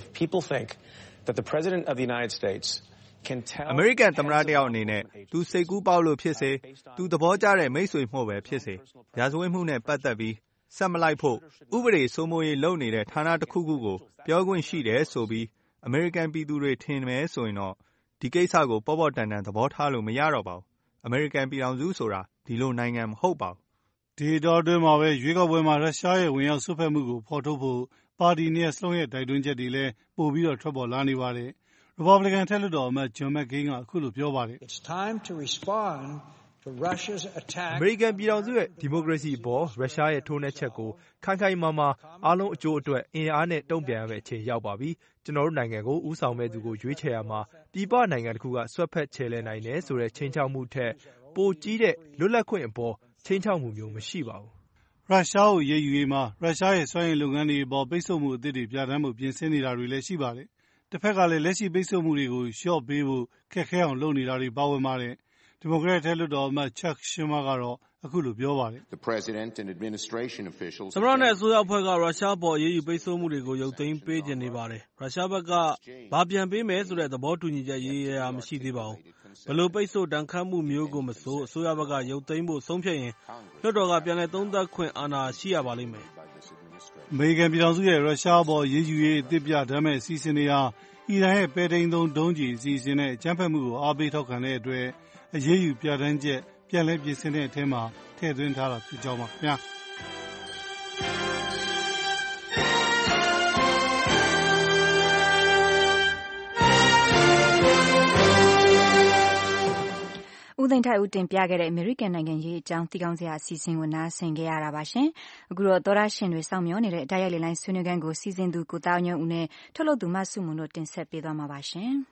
အမေရိကန်သမ္မတတယောက်အနေနဲ့သူစိတ်ကူးပေါက်လို့ဖြစ်စေသူသဘောကျတဲ့မိတ်ဆွေမှုပဲဖြစ်စေရာဇဝတ်မှုနဲ့ပတ်သက်ပြီးဆက်မလိုက်ဖို့ဥပဒေစိုးမိုးရေးလုပ်နေတဲ့ဌာနတစ်ခုခုကိုပြောခွင့်ရှိတယ်ဆိုပြီးအမေရိကန်ပြည်သူတွေထင်မယ်ဆိုရင်တော့ဒီကိစ္စကိုပေါ့ပေါ့တန်တန်သဘောထားလို့မရတော့ပါဘူး။အမေရိကန်ပြည်ထောင်စုဆိုတာဒီလိုနိုင်ငံမဟုတ်ပါဘူး။ဒီတော့အတွင်းမှာပဲရွေးကောက်ပွဲမှာရုရှားရဲ့ဝင်ရောက်စွက်ဖက်မှုကိုဖော်ထုတ်ဖို့ပါတီနှစ်ရပ်စလုံးရဲ့တိုက်တွန်းချက်တွေလည်းပိုပြီးတော့ထွက်ပေါ်လာနေပါတယ်။ Republican အထက်လွှတ်တော်အမတ် John McCain ကအခုလိုပြောပါတယ်။အမေရိကန်ပြည်ထောင်စုရဲ့ဒီမိုကရေစီအပေါ်ရုရှားရဲ့ထိုးနှက်ချက်ကိုခိုင်ခိုင်မာမာအားလုံးအကျိုးအတွက်အင်အားနဲ့တုံ့ပြန်ရမယ့်အချိန်ရောက်ပါပြီ။ကျွန်တော်တို့နိုင်ငံကိုဦးဆောင်မဲ့သူကိုရွေးချယ်ရမှာပြည်ပနိုင်ငံတစ်ခုကဆွတ်ဖက်ချယ်လှယ်နိုင်တယ်ဆိုတဲ့ချိန်ချောက်မှုထက်ပိုကြီးတဲ့လွတ်လပ်ခွင့်အပေါ်ချိန်ချောက်မှုမျိုးမရှိပါဘူး။ရုရှားကိုရေးယူရေးမှာရုရှားရဲ့စွမ်းရည်လုပ်ငန်းတွေအပေါ်ပိတ်ဆို့မှုအသစ်တွေပြဋ္ဌာန်းမှုပြင်ဆင်နေတာတွေလည်းရှိပါတယ်။တစ်ဖက်ကလည်းလက်ရှိပိတ်ဆို့မှုတွေကိုလျှော့ပေးဖို့ခက်ခဲအောင်လုပ်နေတာတွေပါဝင်ပါတယ်။ဒီမိုကရက်အထက်လွှတ်တော်အမတ် Chuck Schumer ကတော့အခုလိုပြောပါတယ်။သမ္မတနဲ့အစိုးရအဖွဲ့ကရုရှားအပေါ်အရေးယူပိတ်ဆို့မှုတွေကိုရုပ်သိမ်းပေးချင်နေပါတယ်။ရုရှားဘက်ကဘာပြန်ပေးမယ်ဆိုတဲ့သဘောတူညီချက်ရေရေရာရာမရှိသေးပါဘူး။ဘယ်လိုပိတ်ဆို့ဒဏ်ခတ်မှုမျိုးကိုမဆိုအစိုးရဘက်ကရုပ်သိမ်းဖို့ဆုံးဖြတ်ရင်လွှတ်တော်ကပြန်လည်သုံးသပ်ခွင့်အာဏာရှိရပါလိမ့်မယ်။အမေရိကန်ပြည်ထောင်စုရဲ့ရုရှားအပေါ်အရေးယူရေးအသစ်ပြဋ္ဌာန်းမယ့်အစီအစဉ်တွေဟာအီရန်ရဲ့ပဲ့ထိန်းသုံးဒုံးကျည်အစီအစဉ်နဲ့အကြမ်းဖက်မှုကိုအားပေးထောက်ခံတဲ့အတွက်အရေးယူပြဋ္ဌာန်းချက်ပြန်လည်ပြင်ဆင်တဲ့အထဲမှာထည့်သွင်းထားတာဖြစ်ကြောင်းပါခင်ဗျာ။ဦးသိန်းထိုက်ဦးတင်ပြခဲ့တဲ့အမေရိကန်နိုင်ငံရေးအကြောင်းသိကောင်းစရာအစီအစဉ်ကိုနားဆင်ကြရတာပါရှင်။အခုတော့သောတရှင်တွေစောင့်မျှော်နေတဲ့တိုက်ရိုက်လေလိုင်းဆွေးနွေးခန်းကိုစီစဉ်သူကိုသားညွန့်ဦးနဲ့ထုတ်လုပ်သူမဆုမွန်တို့တင်ဆက်ပေးသွားမှာပါရှင်။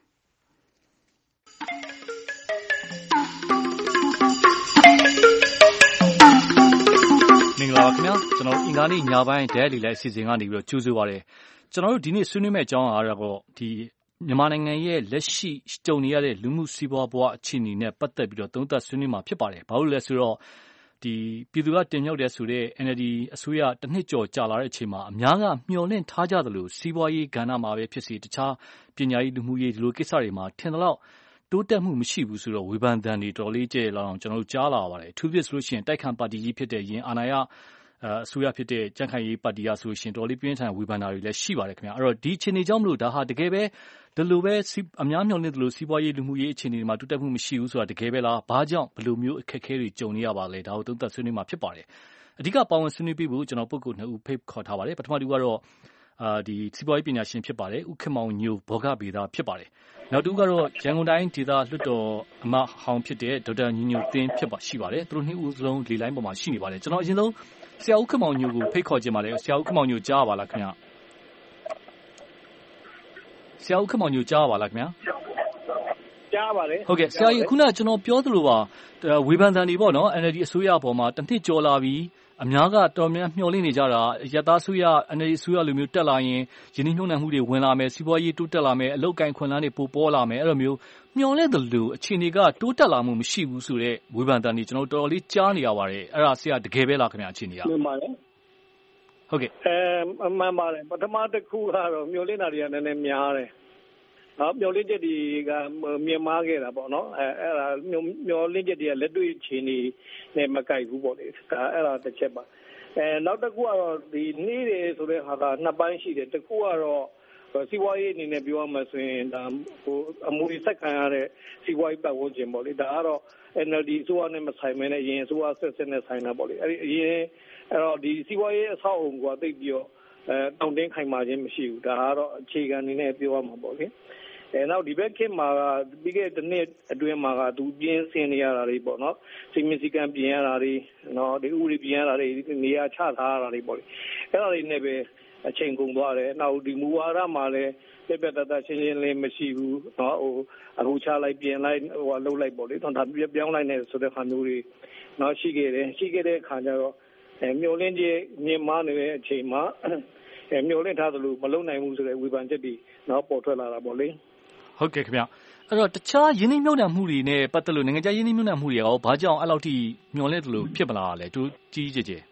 မင်္ဂလာပါခင်ဗျာကျွန်တော်အင်္ဂါနေ့ညပိုင်းတိုက်ရိုက်လေလိုင်းအစီအစဉ်ကနေပြီးတော့ကြိုးဆိုပါရစေ။ကျွန်တော်တို့ဒီနေ့ဆွေးနွေးမယ့်အကြောင်းအရာကတော့ဒီမြန်မာနိုင်ငံရဲ့လက်ရှိကြုံနေရတဲ့လူမှုစီးပွားဘဝအခြေအနေနဲ့ပတ်သက်ပြီးတော့သုံးသပ်ဆွေးနွေးမှာဖြစ်ပါတယ်။ဘာလို့လဲဆိုတော့ဒီပြည်သူကတင်မြှောက်တဲ့ဆိုတဲ့ အန် အယ်လ် ဒီ အစိုးရတစ်နှစ်ကျော်ကြာလာတဲ့အချိန်မှာအများကမျှော်လင့်ထားကြသလိုစီးပွားရေးကဏ္ဍမှာပဲဖြစ်စီတခြားပညာရေးလူမှုရေးဒီလိုကိစ္စတွေမှာထင်သလောက်တိုးတက်မှုမရှိဘူးဆိုတော့ဝေဖန်သံတွေတော်လေးကျဲလာအောင်ကျွန်တော်တို့ကြားလာပါတယ်။အထူးဖြစ်ဆိုလို့ရှိရင်တိုက်ခိုက်ပါတီကြီးဖြစ်တဲ့ရင်အာဏာရအစိုးရဖြစ်တဲ့ကြံ့ခိုင်ရေးပါတီကဆိုရှင်တော်လေးပြင်းထန်ဝေဖန်တာတွေလည်းရှိပါတယ်ခင်ဗျာ။အဲ့တော့ဒီအခြေအနေကြောင့်မလို့ဒါဟာတကယ်ပဲဒီလိုပဲအများမျှော်လင့်သလိုစီးပွားရေးလူမှုရေးအခြေအနေတွေမှာတိုးတက်မှုမရှိဘူးဆိုတာတကယ်ပဲလားဘာကြောင့်ဘယ်လိုမျိုးအခက်အခဲတွေကြုံနေရပါလဲဒါကိုသုံးသပ်ဆွေးနွေးမှာဖြစ်ပါတယ်အဓိကပါဝင်ဆွေးနွေးပြီးဖို့ကျွန်တော်ပုဂ္ဂိုလ်နှစ်ဦးဖိတ်ခေါ်ထားပါတယ်ပထမတူကတော့အာဒီစီးပွားရေးပညာရှင်ဖြစ်ပါတယ်ဦးခင်မောင်ညိုဘောဂဗေဒဖြစ်ပါတယ်နောက်တူကတော့ရန်ကုန်တိုင်းဒေသလွှတ်တော်အမတ်ဟောင်းဖြစ်တဲ့ဒေါက်တာညိုညိုသင်းဖြစ်ပါရှိပါတယ်သူတို့နှစ်ဦးစလုံးလေလိုင်းပေါ်မှာရှိနေပါတယ်ကျွန်တော်အရင်ဆုံးဆရာဦးခင်မောင်ညိုကိုဖိတ်ခေါ်ခြင်းပါတယ်ဆရာဦးခင်မောင်ညိုကြားပါလားခင်ဗျဆရာဦးခင်မောင်ညိုကြားပါလားခင်ဗျာကြားပါလေဟုတ်ကဲ့ဆရာကြီးခုနကကျွန်တော်ပြောသလိုပါဝေဖန်သံတွေပေါ့နော် အန် အယ်လ် ဒီ အစိုးရအပေါ်မှာတစ်နှစ်ကျော်လာပြီအများကတော်များမျှော်လင့်နေကြတာရတအစိုးရ အန် အယ်လ် ဒီ အစိုးရလိုမျိုးတက်လာရင်ယင်းနှိမ့်နှံမှုတွေဝင်လာမယ်စီးပွားရေးတိုးတက်လာမယ်အလုပ်ကိုင်ခွင့်လန်းတွေပိုပေါ်လာမယ်အဲ့လိုမျိုးမျှော်လင့်သလိုအခြေအနေကတိုးတက်လာမှုမရှိဘူးဆိုတော့ဝေဖန်သံတွေကျွန်တော်တော်တော်လေးကြားနေရပါတယ်အဲ့ဒါဆရာတကယ်ပဲလားခင်ဗျာအခြေအနေကမှန်ပါတယ်ဟုတ်ကဲ့အဲမှန်ပါတယ်ပထမတစ်ခုကတော့မျှော်လင့်တာတွေကနည်းနည်းများတယ်နော်မျောလင့်ချက်တွေကမြင်မာခဲ့တာပေါ့နော်အဲအဲ့ဒါမျောလင့်ချက်တွေကလက်တွေ့အခြေအနေနဲ့မကိုက်ဘူးပေါ့လေဒါအဲ့ဒါတစ်ချက်ပါအဲနောက်တစ်ခုကတော့ဒီနေ့တယ်ဆိုတဲ့ဟာကနှစ်ပိုင်းရှိတယ်တစ်ခုကတော့စီးပွားရေးအနေနဲ့ပြောရမှဆိုရင်ဒါဟိုအမူအဆက်ခံရတဲ့စီးပွားရေးပတ်ဝန်းကျင်ပေါ့လေဒါကတော့ အန် အယ်လ် ဒီ အစိုးရနဲ့မဆိုင်မနဲ့အရင်အစိုးရဆက်ဆက်နဲ့ဆိုင်တာပေါ့လေအဲ့ဒီအရင်အဲ့တော့ဒီစီးပွားရေးအဆောက်အအုံကသိပြီးတော့အဲတောင်းတင်းခိုင်မာခြင်းမရှိဘူးဒါကတော့အခြေခံအနေနဲ့ပြောရမှာပေါ့လေအဲနောက်ဒီဘက်ခေတ်မှာပြီးခဲ့တဲ့နှစ်အတွင်းမှာကသူပြင်းစင်နေရတာတွေပေါ့နော်စီမင်းစီကံပြင်ရတာတွေနော်ဒီဥပဒေပြင်ရတာတွေနေရာချထားရတာတွေပေါ့လေအဲ့ဒါတွေနဲ့ပဲအချိန်ကုန်သွားတယ်နောက်ဒီမူဝါဒမှာလည်းပြပြတတ်တရှင်းရှင်းလေးမရှိဘူးနော်ဟိုအခုချလိုက်ပြင်လိုက်ဟိုလှုပ်လိုက်ပေါ့လေတော့ဒါပြောင်းလိုက်နေဆိုတဲ့ခါမျိုးတွေနော်ရှိခဲ့တယ်ရှိခဲ့တဲ့ခါကျတော့အဲမျိုးလင်းကြီးမြင်မာနေတဲ့အချိန်မှာအဲမျိုးလင်းထားသလိုမလုံနိုင်ဘူးဆိုတဲ့ဝေဖန်ချက်တွေနော်ပေါ်ထွက်လာတာပေါ့လေဟုတ်ကဲ့ခင်ဗျအဲ့တော့တခြားယင်းနှိမ့်မြုပ်နှံမှုတွေနဲ့ပတ်သက်လို့နိုင်ငံခြားယင်းနှိမ့်မြုပ်နှံမှုတွေရောဘာကြောင့်အဲ့လောက်ထိမျောလင့်တယ်လို့ဖြစ်မလားလဲသူကြီးကြီးကျယ်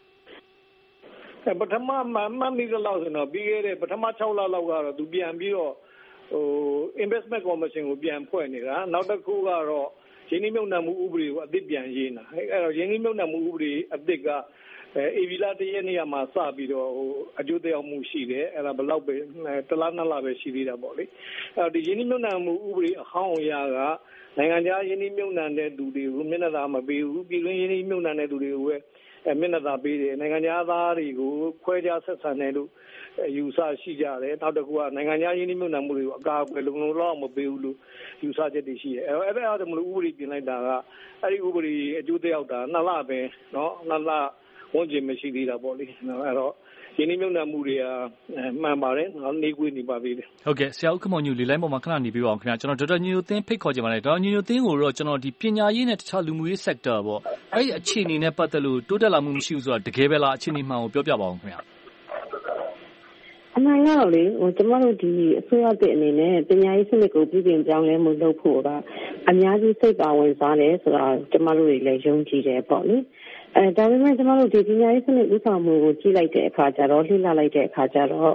ပထမမှတ်မိသလောက်ဆိုတော့ပြီးခဲ့တဲ့ပထမ၆လလောက်ကတော့သူပြန်ပြီးတော့ဟို investment commission ကိုပြန်ဖွဲ့နေတာနောက်တစ်ခုကတော့ယင်းနှိမ့်မြုပ်နှံမှုဥပဒေကိုအသစ်ပြန်ရေးတာအဲ့တော့ယင်းနှိမ့်မြုပ်နှံမှုဥပဒေအသစ်ကအဲအေဗီလာတရက်နေရာမှာစပြီးတော့ဟိုအကျိုးသက်ရောက်မှုရှိတယ်အဲ့ဒါဘယ်လောက်ပဲတလားနှစ်လပဲရှိသေးတာပေါ့လေအဲ့တော့ဒီယင်းနှိမ့်မြုပ်နှံမှုဥပဒေအဟောင်းအရာကနိုင်ငံခြားယင်းနှိမ့်မြုပ်နှံတဲ့သူတွေကိုမျက်နှာသာမပေးဘူးပြည်တွင်းယင်းနှိမ့်မြုပ်နှံတဲ့သူတွေကိုပဲအဲမျက်နှာသာပေးတယ်နိုင်ငံခြားသားတွေကိုခွဲခြားဆက်ဆံတယ်လို့ယူဆရှိကြတယ်နောက်တစ်ခုကနိုင်ငံခြားယင်းနှိမ့်မြုပ်နှံမှုတွေကိုအကာအကွယ်လုံလုံလောက်မပေးဘူးလို့ယူဆချက်တွေရှိတယ်အဲ့အဲ့ဒါမလို့ဥပဒေပြင်လိုက်တာကအဲ့ဒီဥပဒေအကျိုးသက်ရောက်တာနှစ်လပဲနော်နှစ်လဝန်ကျင်မရှိသေးတာပေါ့လေနော်အဲ့တော့ယင်းနှိမ့်မြုပ်နှံမှုတွေကမှန်ပါတယ်နော်နေကွေးနေပါသေးတယ်ဟုတ်ကဲ့ဆရာဦးခင်မောင်ညိုလေလိုင်းပေါ်မှာခဏနေပြီးပါအောင်ခင်ဗျာကျွန်တော်ဒေါက်တာညိုညိုသင်းဖိတ်ခေါ်ကြပါမယ်ဒေါက်တာညိုညိုသင်းကိုတော့ကျွန်တော်ဒီပညာရေးနဲ့တခြားလူမှုရေး sector ပေါ့အဲ့ဒီအခြေအနေနဲ့ပတ်သက်လို့တိုးတက်လာမှုမရှိဘူးဆိုတာတကယ်ပဲလားအခြေအနေမှန်ကိုပြောပြပါအောင်ခင်ဗျာအမှန်ကတော့လေဟိုကျမတို့ဒီအစိုးရတဲ့အနေနဲ့ပညာရေးစနစ်ကိုပြည်ပြင်ပြောင်းလဲမှုလုပ်ဖို့ကအများကြီးစိတ်ပါဝင်စားတယ်ဆိုတာကျမတို့တွေလည်းယုံကြည်တယ်ပေါ့လေအဲဒါပေမဲ့ကျမတို့ဒီပညာရေးစနစ်ဥဆောင်မှုကိုကြည့်လိုက်တဲ့အခါကျတော့လှည့်လာလိုက်တဲ့အခါကျတော့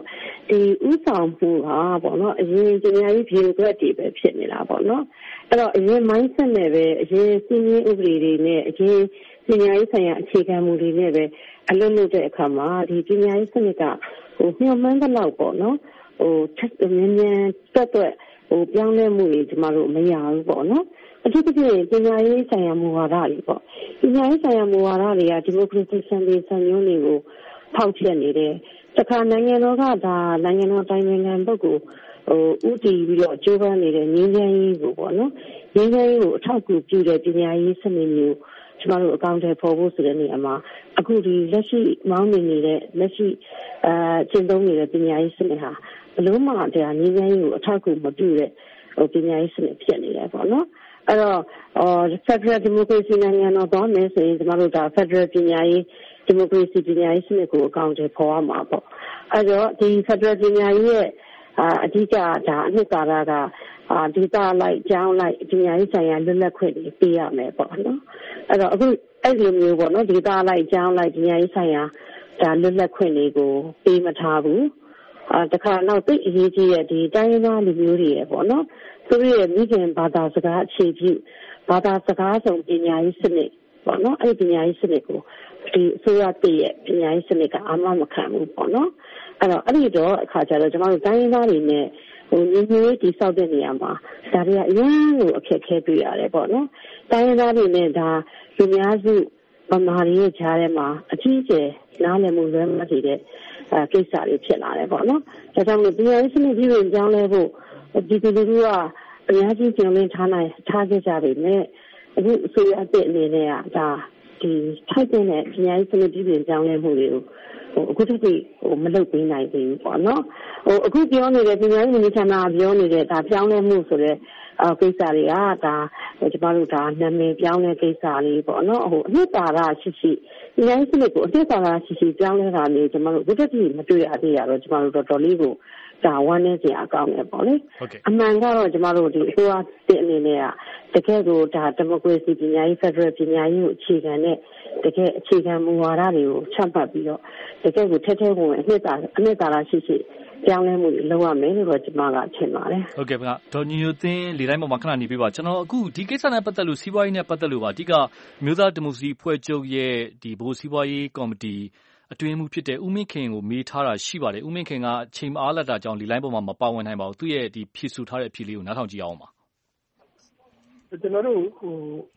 ဒီဥဆောင်မှုကပေါ့နော်အရင်ပညာရေး bureaucrat တွေပဲဖြစ်နေတာပေါ့နော်အဲ့တော့အရင် mindset နဲ့ပဲအရင်စီမင်းဥပဒေတွေနဲ့အရင်ပညာရေးဆိုင်ရာအခြေခံမူတွေနဲ့ပဲအလုပ်လုပ်တဲ့အခါမှာဒီပညာရေးစနစ်ကဟိုမျှော်မှန်းတဲ့လောက်ပေါ့နော်ဟိုမြင်းမြန်းတွတ်တွတ်ဟိုပြောင်းလဲမှုတွေကျမတို့မရဘူးပေါ့နော်အထူးသဖြင့်ပညာရေးဆိုင်ရာမူဝါဒတွေပေါ့ပညာရေးဆိုင်ရာမူဝါဒတွေကဒီမိုကရေစီစံတွေစံညွှန်းတွေကိုဖောက်ဖျက်နေတယ်တခါနိုင်ငံတော်ကဒါနိုင်ငံတော်တိုင်းနိုင်ငံပုဂ္ဂိုလ်ဟိုဥတီပြီးတော့ကြိုးပမ်းနေတဲ့ငြိမ်းချမ်းရေးကိုပေါ့နော်ငြိမ်းချမ်းရေးကိုအထောက်အကူပြုတဲ့ပညာရေးစနစ်မျိုးကျမတို့အကောင့်ထဲပေါ်ဖို့ဆိုတဲ့နေရာမှာအခုဒီလက်ရှိမောင်းနေနေတဲ့လက်ရှိအဲကျင့်သုံးနေတဲ့ပညာရေးစနစ်ဟာဘလို့မှတရားငြိမ်းချမ်းရေးကိုအထောက်အကူမပြုတဲ့ဟိုပညာရေးစနစ်ဖြစ်နေတယ်ပေါ့နော်အဲ့တော့အော် Federal Democracy နိုင်ငံတော်သွားမယ်ဆိုရင်ကျမတို့ဒါ Federal ပညာရေးဒီမိုကရေစီပညာရေးစနစ်ကိုအကောင့်ထဲပေါ်ရမှာပေါ့အဲ့တော့ဒီ Federal ပညာရေးရဲ့အဓိကဒါအနှစ်သာရကအာဒေသလိုက်ကျောင်းလိုက်ပညာရေးဆိုင်ရာလွတ်လပ်ခွင့်တွေပေးရမယ်ပေါ့နော်အဲ့တော့အခုအဲ့ဒီမျိုးပေါ့နော်ဒေသလိုက်ကျောင်းလိုက်ပညာရေးဆိုင်ရာဒါလွတ်လပ်ခွင့်တွေကိုပေးမထားဘူးအာတခါနောက်သိအရေးကြီးတဲ့ဒီတိုင်းရင်းသားလူမျိုးတွေရဲ့ပေါ့နော်သူတို့ရဲ့မိခင်ဘာသာစကားအခြေပြုဘာသာစကားဆုံးပညာရေးစနစ်ပေါ့နော်အဲ့ဒီပညာရေးစနစ်ကိုဒီအစိုးရတည်ရဲ့ပညာရေးစနစ်ကအာမမခံဘူးပေါ့နော်အဲ့တော့အဲ့ဒီတော့အခါကျတော့ကျွန်တော်တို့တိုင်းရင်းသားတွေနဲ့ဟိုညီညီလေးတိစောက်တဲ့နေရာမှာဒါတွေကအရင်ကိုအခက်ခဲတွေ့ရတယ်ပေါ့နော်တိုင်းရင်းသားတွေနဲ့ဒါလူများစုဗမာတွေရဲ့ကြားထဲမှာအကြီးအကျယ်နားလည်မှုလွဲမှားစေတဲ့အဲကိစ္စတွေဖြစ်လာတယ်ပေါ့နော်ဒါကြောင့်မို့ပညာရေးစနစ်ကြီးကိုကြောင်းလဲဖို့ဒီဒီလူကအများကြီးကျုံလင်းထားနိုင်ထားခဲ့ကြပြီနဲ့အခုအစိုးရအသစ်အနေနဲ့ကဒါဒီထိုက်တဲ့ပညာရေးစနစ်ကြီးကိုကြောင်းလဲမှုတွေကိုဟိုအခုတည်းကဟိုမလုပ်ပေးနိုင်သေးဘူးပေါ့နော်ဟိုအခုပြောနေတဲ့ပညာရေးဝန်ကြီးဌာနပြောနေတဲ့ဒါပြောင်းလဲမှုဆိုတဲ့အဲကိစ္စတွေကဒါကျမတို့ဒါနာမည်ပြောင်းတဲ့ကိစ္စလေးပေါ့နော်ဟိုအနှစ်သာရရှိရှိပညာရေးစနစ်ကိုအနှစ်သာရရှိရှိပြောင်းလဲတာမျိုးကျမတို့အခုတည်းကမတွေ့ရသေးရတော့ကျမတို့တော်တော်လေးကိုဒါဝမ်းနေစရာအကောင်းတယ်ပေါ့လေအမှန်ကတော့ကျမတို့ဒီအစိုးရတဲ့အနေနဲ့ကတကယ်ကိုဒါဒီမိုကရေစီပညာရေးဖက်ဒရယ်ပညာရေးကိုအခြေခံတဲ့တကယ်အခြေခံမူဝါဒတွေကိုချမှတ်ပြီးတော့တကယ်ကိုထဲထဲဝင်အနှစ်သာအနှစ်သာရရှိရှိပြောင်းလဲမှုတွေလုပ်ရမယ်လို့ကျမကထင်ပါတယ်ဟုတ်ကဲ့ဗျာဒေါ်ညိုညိုသင်းလေတိုင်းပေါ်မှာခဏနေပြပါကျွန်တော်အခုဒီကိစ္စနဲ့ပတ်သက်လို့စီးပွားရေးနဲ့ပတ်သက်လို့ပါအဓိကမြို့သားဒီမိုကရေစီဖွဲ့ချုပ်ရဲ့ဒီဘိုးစီးပွားရေးကော်မတီအတွင်းမှုဖြစ်တဲ့ဦးမင်းခင်ကိုမေးထားတာရှိပါတယ်ဦးမင်းခင်ကချိန်မအားလက်တာကြောင့်ဒီလိုင်းပေါ်မှာမပါဝင်နိုင်ပါဘူးသူ့ရဲ့ဒီဖြည့်ဆူထားတဲ့အဖြေလေးကိုနားထောင်ကြည့်အောင်ပါကျွန်တော်တို့ဟို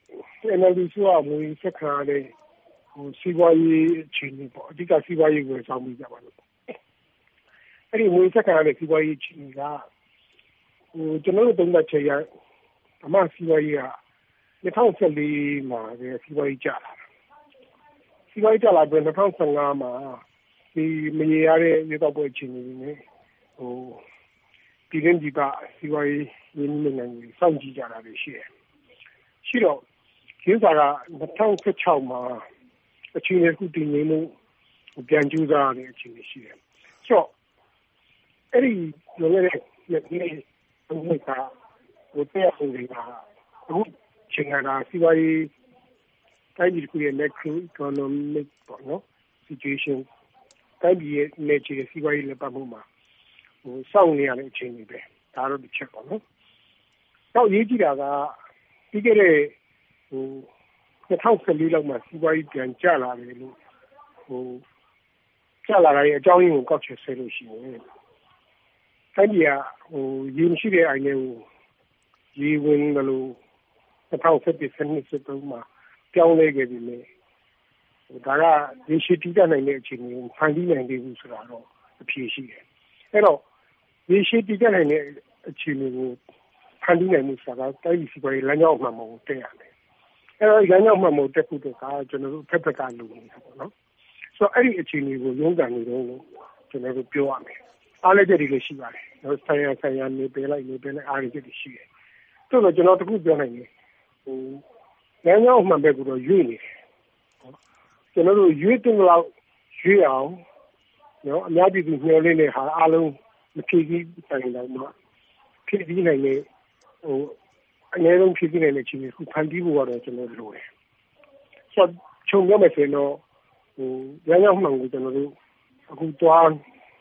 N L D ဆိုတာမူဆက်ခါတဲ့ဟိုစီးပွားရေးအခြေအနေပေါ့အဓိကစီးပွားရေးကိုစောင့်ပြီးကြပါလို့အဲ့ဒီမူဆက်ခါတဲ့စီးပွားရေးအခြေအနေကဟိုကျွန်တော်တို့သုံးသပ်ချက်ရအမှစီးပွားရေးက၂၀၁၄မှာပဲစီးပွားရေးကျလာစီးပွားရေးကျလာပြီး၂၀၁၅မှာဒီမရေရတဲ့ရေတောက်ပွဲအခြေအနေနဲ့ဟိုပြည်တွင်းပြည်ပစီးပွားရေးရင်းနှီးမြှုပ်နှံမှုစောင့်ကြည့်ကြတာတွေရှိတယ်ရှိတော့ကျင်းစာက၂၀၁၆မှာအခြေအနေခုတည်ငြိမ်မှုပြန်ကျူးစားတဲ့အခြေအနေရှိတယ်ဆိုတော့အဲ့ဒီလွန်ခဲ့တဲ့နှစ်နှစ်ဟိုကဟိုတဲ့ဟိုတွေကအခုချိန်ကလာစီးပွားရေးတိုင်းပြည်ကိုရဲ့ macro economic ပေါ့နော် situation တိုင်းပြည်ရဲ့နေချေစီးပွားရေးလက်ပတ်မှုမှာဟိုစောင့်နေရတဲ့အချိန်တွေပဲဒါတော့တစ်ချက်ပေါ့နော်တော့ရေးကြည့်တာကပြီးခဲ့တဲ့ဟို၂၀၁၄လောက်မှာစီးပွားရေးပြန်ကျလာတယ်လို့ဟိုကျလာတဲ့အကြောင်းရင်းကိုကောက်ချက်ဆွဲလို့ရှိရင်တိုင်းပြည်ကဟိုရေမရှိတဲ့အိုင်နဲ့ဟိုရေဝင်တယ်လို့၂၀၁၁ ၁၂ ၁၃မှာပြောင်းလဲခဲ့ပြီလေဒါကရေရှိတည်တတ်နိုင်တဲ့အခြေအနေကိုဖန်တီးနိုင်သေးဘူးဆိုတာတော့အဖြေရှိတယ်အဲ့တော့ရေရှိတည်တတ်နိုင်တဲ့အခြေအနေကိုဖန်တီးနိုင်မှုဆိုတာတိုင်းပြည်စီးပွားရေးလမ်းကြောင်းမှန်မှန်ကိုတက်ရတယ်အဲ့တော့လမ်းကြောင်းမှန်မှန်တက်ဖို့တော့ကကျွန်တော်တို့ဖက်ဖက်ကလုပ်နေတာပေါ့နော်ဆိုတော့အဲ့ဒီအခြေအနေကိုရုန်းကန်နေတော့လို့ကျွန်တော်တို့ပြောရမယ်အားလည်းချက်တွေလည်းရှိပါတယ်နော်ဆိုင်ရဆိုင်ရနေပေးလိုက်နေပေးလိုက်အားလည်းချက်တွေရှိတယ်ဆိုတော့ကျွန်တော်တခုပြောနိုင်တယ်ဟိုလမ်းကြောင်းမှန်ပဲကိုတော့ရွေ့နေတယ်ကျွန်တော်တို့ရွေ့တဲ့လောက်ရွေ့အောင်နော်အများပြည်သူမျှော်လင့်တဲ့ဟာအားလုံးမဖြည့်ပြီးတိုင်တော့မှဖြည့်ပြီးနိုင်တဲ့ဟိုအနည်းဆုံးဖြည့်ပြီးနိုင်တဲ့ချင်းကိုဖန်တီးဖို့ကတော့ကျွန်တော်လိုတယ်ဆိုတော့ချုံပြောမယ်ဆိုရင်တော့ဟိုလမ်းကြောင်းမှန်ကိုကျွန်တော်တို့အခုတွား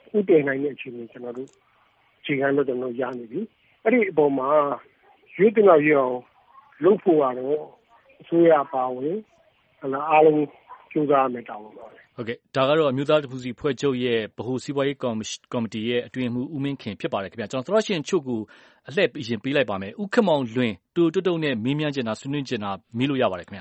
ဥတည်နိုင်တဲ့အခြေအနေကျွန်တော်တို့ခြေခံတော့ကျွန်တော်ရနေပြီအဲ့ဒီအပေါ်မှာရွေးတင်လာရအောင်လုပ်ဖို့ကတော့အစိုးရပါဝင်ဟလာအားလုံးကြိုးစားမယ်တောင်းပါပဲဟုတ်ကဲ့ဒါကတော့အမျိုးသားတပူစီဖွဲ့ချုပ်ရဲ့ဗဟိုစီးပွားရေးကော်မတီရဲ့အတွင်းမှုဦးမင်းခင်ဖြစ်ပါတယ်ခင်ဗျာကျွန်တော်သရရှင်ချုပ်ကိုအလှည့်ရင်ပေးလိုက်ပါမယ်ဦးခင်မောင်လွင်တူတုတ်တုတ်နဲ့မေးမြန်းချင်တာဆွေးနွေးချင်တာမေးလို့ရပါတယ်ခင်ဗျာ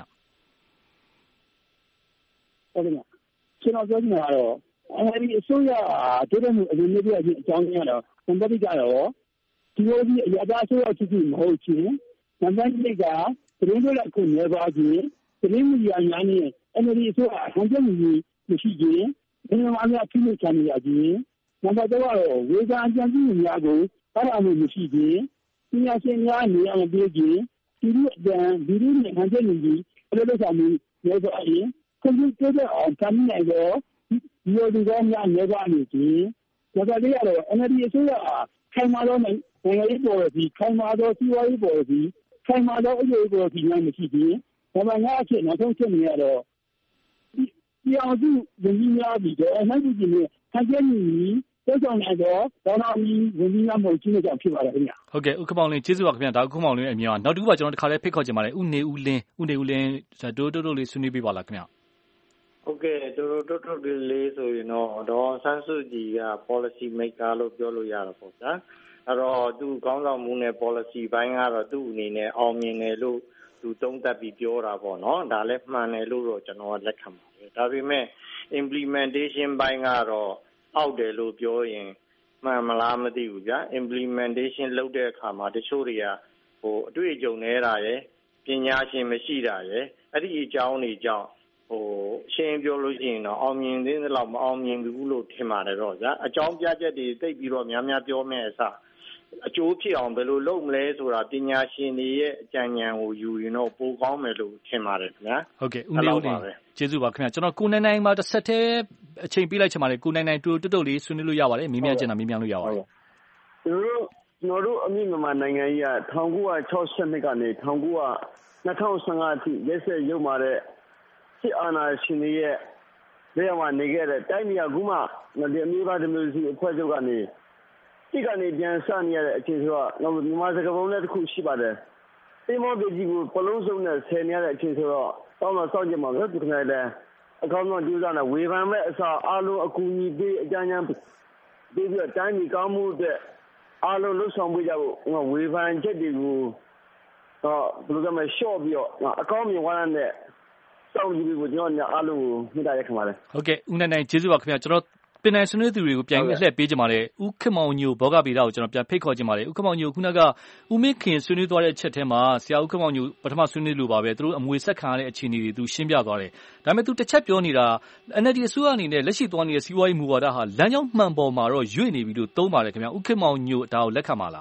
ဟုတ်ကဲ့ကျွန်တော်ပြောချင်တာကတော့အဲဒီအစိုးရတိုးတက်မှုအရင်နေ့ပြချင်းအကြောင်းရတော့နံပါတ်တစ်ကတော့ဒီလိုဒီအရာအစိုးရဖြစ်ဖြစ်မဟုတ်ချင်းနံပါတ်နှစ်ကသတင်းတွေလည်းအခုနေပါချင်းသတင်းမီဒီယာများနဲ့အဲဒီအစိုးရအဟန်ချက်ကြီးမရှိချင်းဒီလိုအများကြီးချန်နေရချင်းနံပါတ်သုံးကတော့ဝေဒအကြံပြုများကိုအားရမှုမရှိချင်းပညာရှင်များနေရာမပြေချင်းဒီလိုအကြံဒီလိုနဲ့ဟန်ချက်ကြီးအဲ့လိုလုပ်ဆောင်မှုရောဆိုရင်ကွန်ပျူတာအောင်ကမ်းနိုင်တော့ဒီလိုဒီကောများနေပါနေချင်းဒါကြတဲ့ကတော့ N L D အစိုးရခိုင်မာတော့နိုင်ငံရေးပေါ်ပြီးခိုင်မာတော့စီးပွားရေးပေါ်ပြီးခိုင်မာတော့အရေးပေါ်ပြီးနိုင်မရှိဘူးဒါမှငါအချက်နောက်ဆုံးချက်နေရတော့ဒီအောင်စုဝန်ကြီးများပြီးတော့အနိုင်ကြီးနဲ့ခန့်ကျက်နေတက်ဆောင်နေတော့ဒေါနာမီဝန်ကြီးများမဟုတ်ချင်းကြောင့်ဖြစ်ပါတယ်ခင်ဗျဟုတ်ကဲ့ဥက္ကမောင်လင်းကျေးဇူးပါခင်ဗျာဒါဥက္ကမောင်လင်းအမြင်နောက်တစ်ခုကကျွန်တော်တစ်ခါလေးဖိတ်ခေါ်ချင်ပါတယ်ဥနေဦးလင်းဥနေဦးလင်းတိုးတိုးတိုးလေးဆွေးနွေးပေးပါလားခင်ဗျဟုတ်ကဲ့တို့တို့တို့တို့လေးဆိုရင်တော့ဒေါ်ဆန်းစုကြည်က policy maker လို့ပြောလို့ရတာပေါ့ဗျာအဲ့တော့သူခေါင်းဆောင်မှုနဲ့ policy ဘိုင်းကတော့သူ့အနေနဲ့အောင်မြင်တယ်လို့သူသုံးသပ်ပြီးပြောတာပေါ့နော်ဒါလည်းမှန်တယ်လို့တော့ကျွန်တော်ကလက်ခံပါတယ်ဒါပေမဲ့ implementation ဘိုင်းကတော့အောက်တယ်လို့ပြောရင်မှန်မလားမသိဘူးဗျာ implementation လုပ်တဲ့အခါမှာတချို့တွေကဟိုအတွေ့အကြုံနေတာရယ်ပညာရှင်မရှိတာရယ်အဲ့ဒီအကြောင်းတွေကြောင့်ဟိုရှင်းပြောလို့ရှိရင်တော့အောင်မြင်သေးတဲ့လောက်မအောင်မြင်ဘူးလို့ထင်ပါတယ်တော့ဗျာအကြောင်းပြချက်တွေသိပြီးတော့များများပြောမယ်အစားအကျိုးဖြစ်အောင်ဘယ်လိုလုပ်မလဲဆိုတာပညာရှင်တွေရဲ့အကြံဉာဏ်ကိုယူရင်တော့ပိုကောင်းမယ်လို့ထင်ပါတယ်ခင်ဗျာဟုတ်ကဲ့ဦးနေဦးလေးကျေးဇူးပါခင်ဗျာကျွန်တော်ကိုနိုင်နိုင်မှာတစ်ဆက်တည်းအချိန်ပေးလိုက်ချင်ပါတယ်ကိုနိုင်နိုင်တူတုတ်တုတ်လေးဆွေးနွေးလို့ရပါတယ်မေးမြန်းချင်တာမေးမြန်းလို့ရပါတယ်ကျွန်တော်တို့ကျွန်တော်တို့အမိမြန်မာနိုင်ငံကြီးက၁၉၆၂ကနေ၁၉၂၀၁၅အထိရက်ဆက်ရုပ်မာတဲ့စစ်အာဏာရှင်တွေရဲ့လက်အောက်မှာနေခဲ့တဲ့တိုင်းပြည်ကခုမှဒီအမျိုးသားဒီမိုကရေစီအဖွဲ့ချုပ်ကနေဒီကနေပြန်စနေရတဲ့အခြေဆိုတော့မြန်မာစကားပုံနဲ့တစ်ခုရှိပါတယ်။တိမောပြည်ကြီးကိုပလုံးစုံနဲ့ဆယ်နေရတဲ့အခြေဆိုတော့တောင်းတော့စောင့်ကြည့်မှာပဲဒီနေ့လည်းအကောင်းဆုံးကြိုးစားနေဝေဖန်မဲ့အစားအားလုံးအကူအညီပေးအကြံဉာဏ်ပေးပြီးတော့တိုင်းပြည်ကောင်းမှုအတွက်အားလုံးလှုပ်ဆောင်ပေးကြဖို့ဝေဖန်ချက်တွေကိုတော့ဘယ်လိုကမှရှော့ပြီးတော့အကောင်းမြင်ဝါဒနဲ့စောင့်ကြည့်ပြီးကိုကျွန်တော်အားလုံးကိုမြစ်တာရက်ခံပါတယ်ဟုတ်ကဲ့ဦးနိုင်နိုင်ကျေးဇူးပါခင်ဗျာကျွန်တော်ပင်နိုင်ဆွေးနွေးသူတွေကိုပြန်ပြီးအလှည့်ပေးကြပါလေဦးခင်မောင်ညိုဘောဂဗေဒကိုကျွန်တော်ပြန်ဖိတ်ခေါ်ကြပါလေဦးခင်မောင်ညိုခုနကဦးမင်းခင်ဆွေးနွေးသွားတဲ့အချက်ထဲမှာဆရာဦးခင်မောင်ညိုပထမဆွေးနွေးလို့ပါပဲသူတို့အမွေဆက်ခံရတဲ့အခြေအနေတွေသူရှင်းပြသွားတယ်ဒါပေမဲ့သူတစ်ချက်ပြောနေတာ N L D အစိုးရအနေနဲ့လက်ရှိသွားနေတဲ့စီးပွားရေးမူဝါဒဟာလမ်းကြောင်းမှန်ပေါ်မှာတော့ရွေ့နေပြီလို့သုံးပါတယ်ခင်ဗျာဦးခင်မောင်ညိုဒါကိုလက်ခံပါလား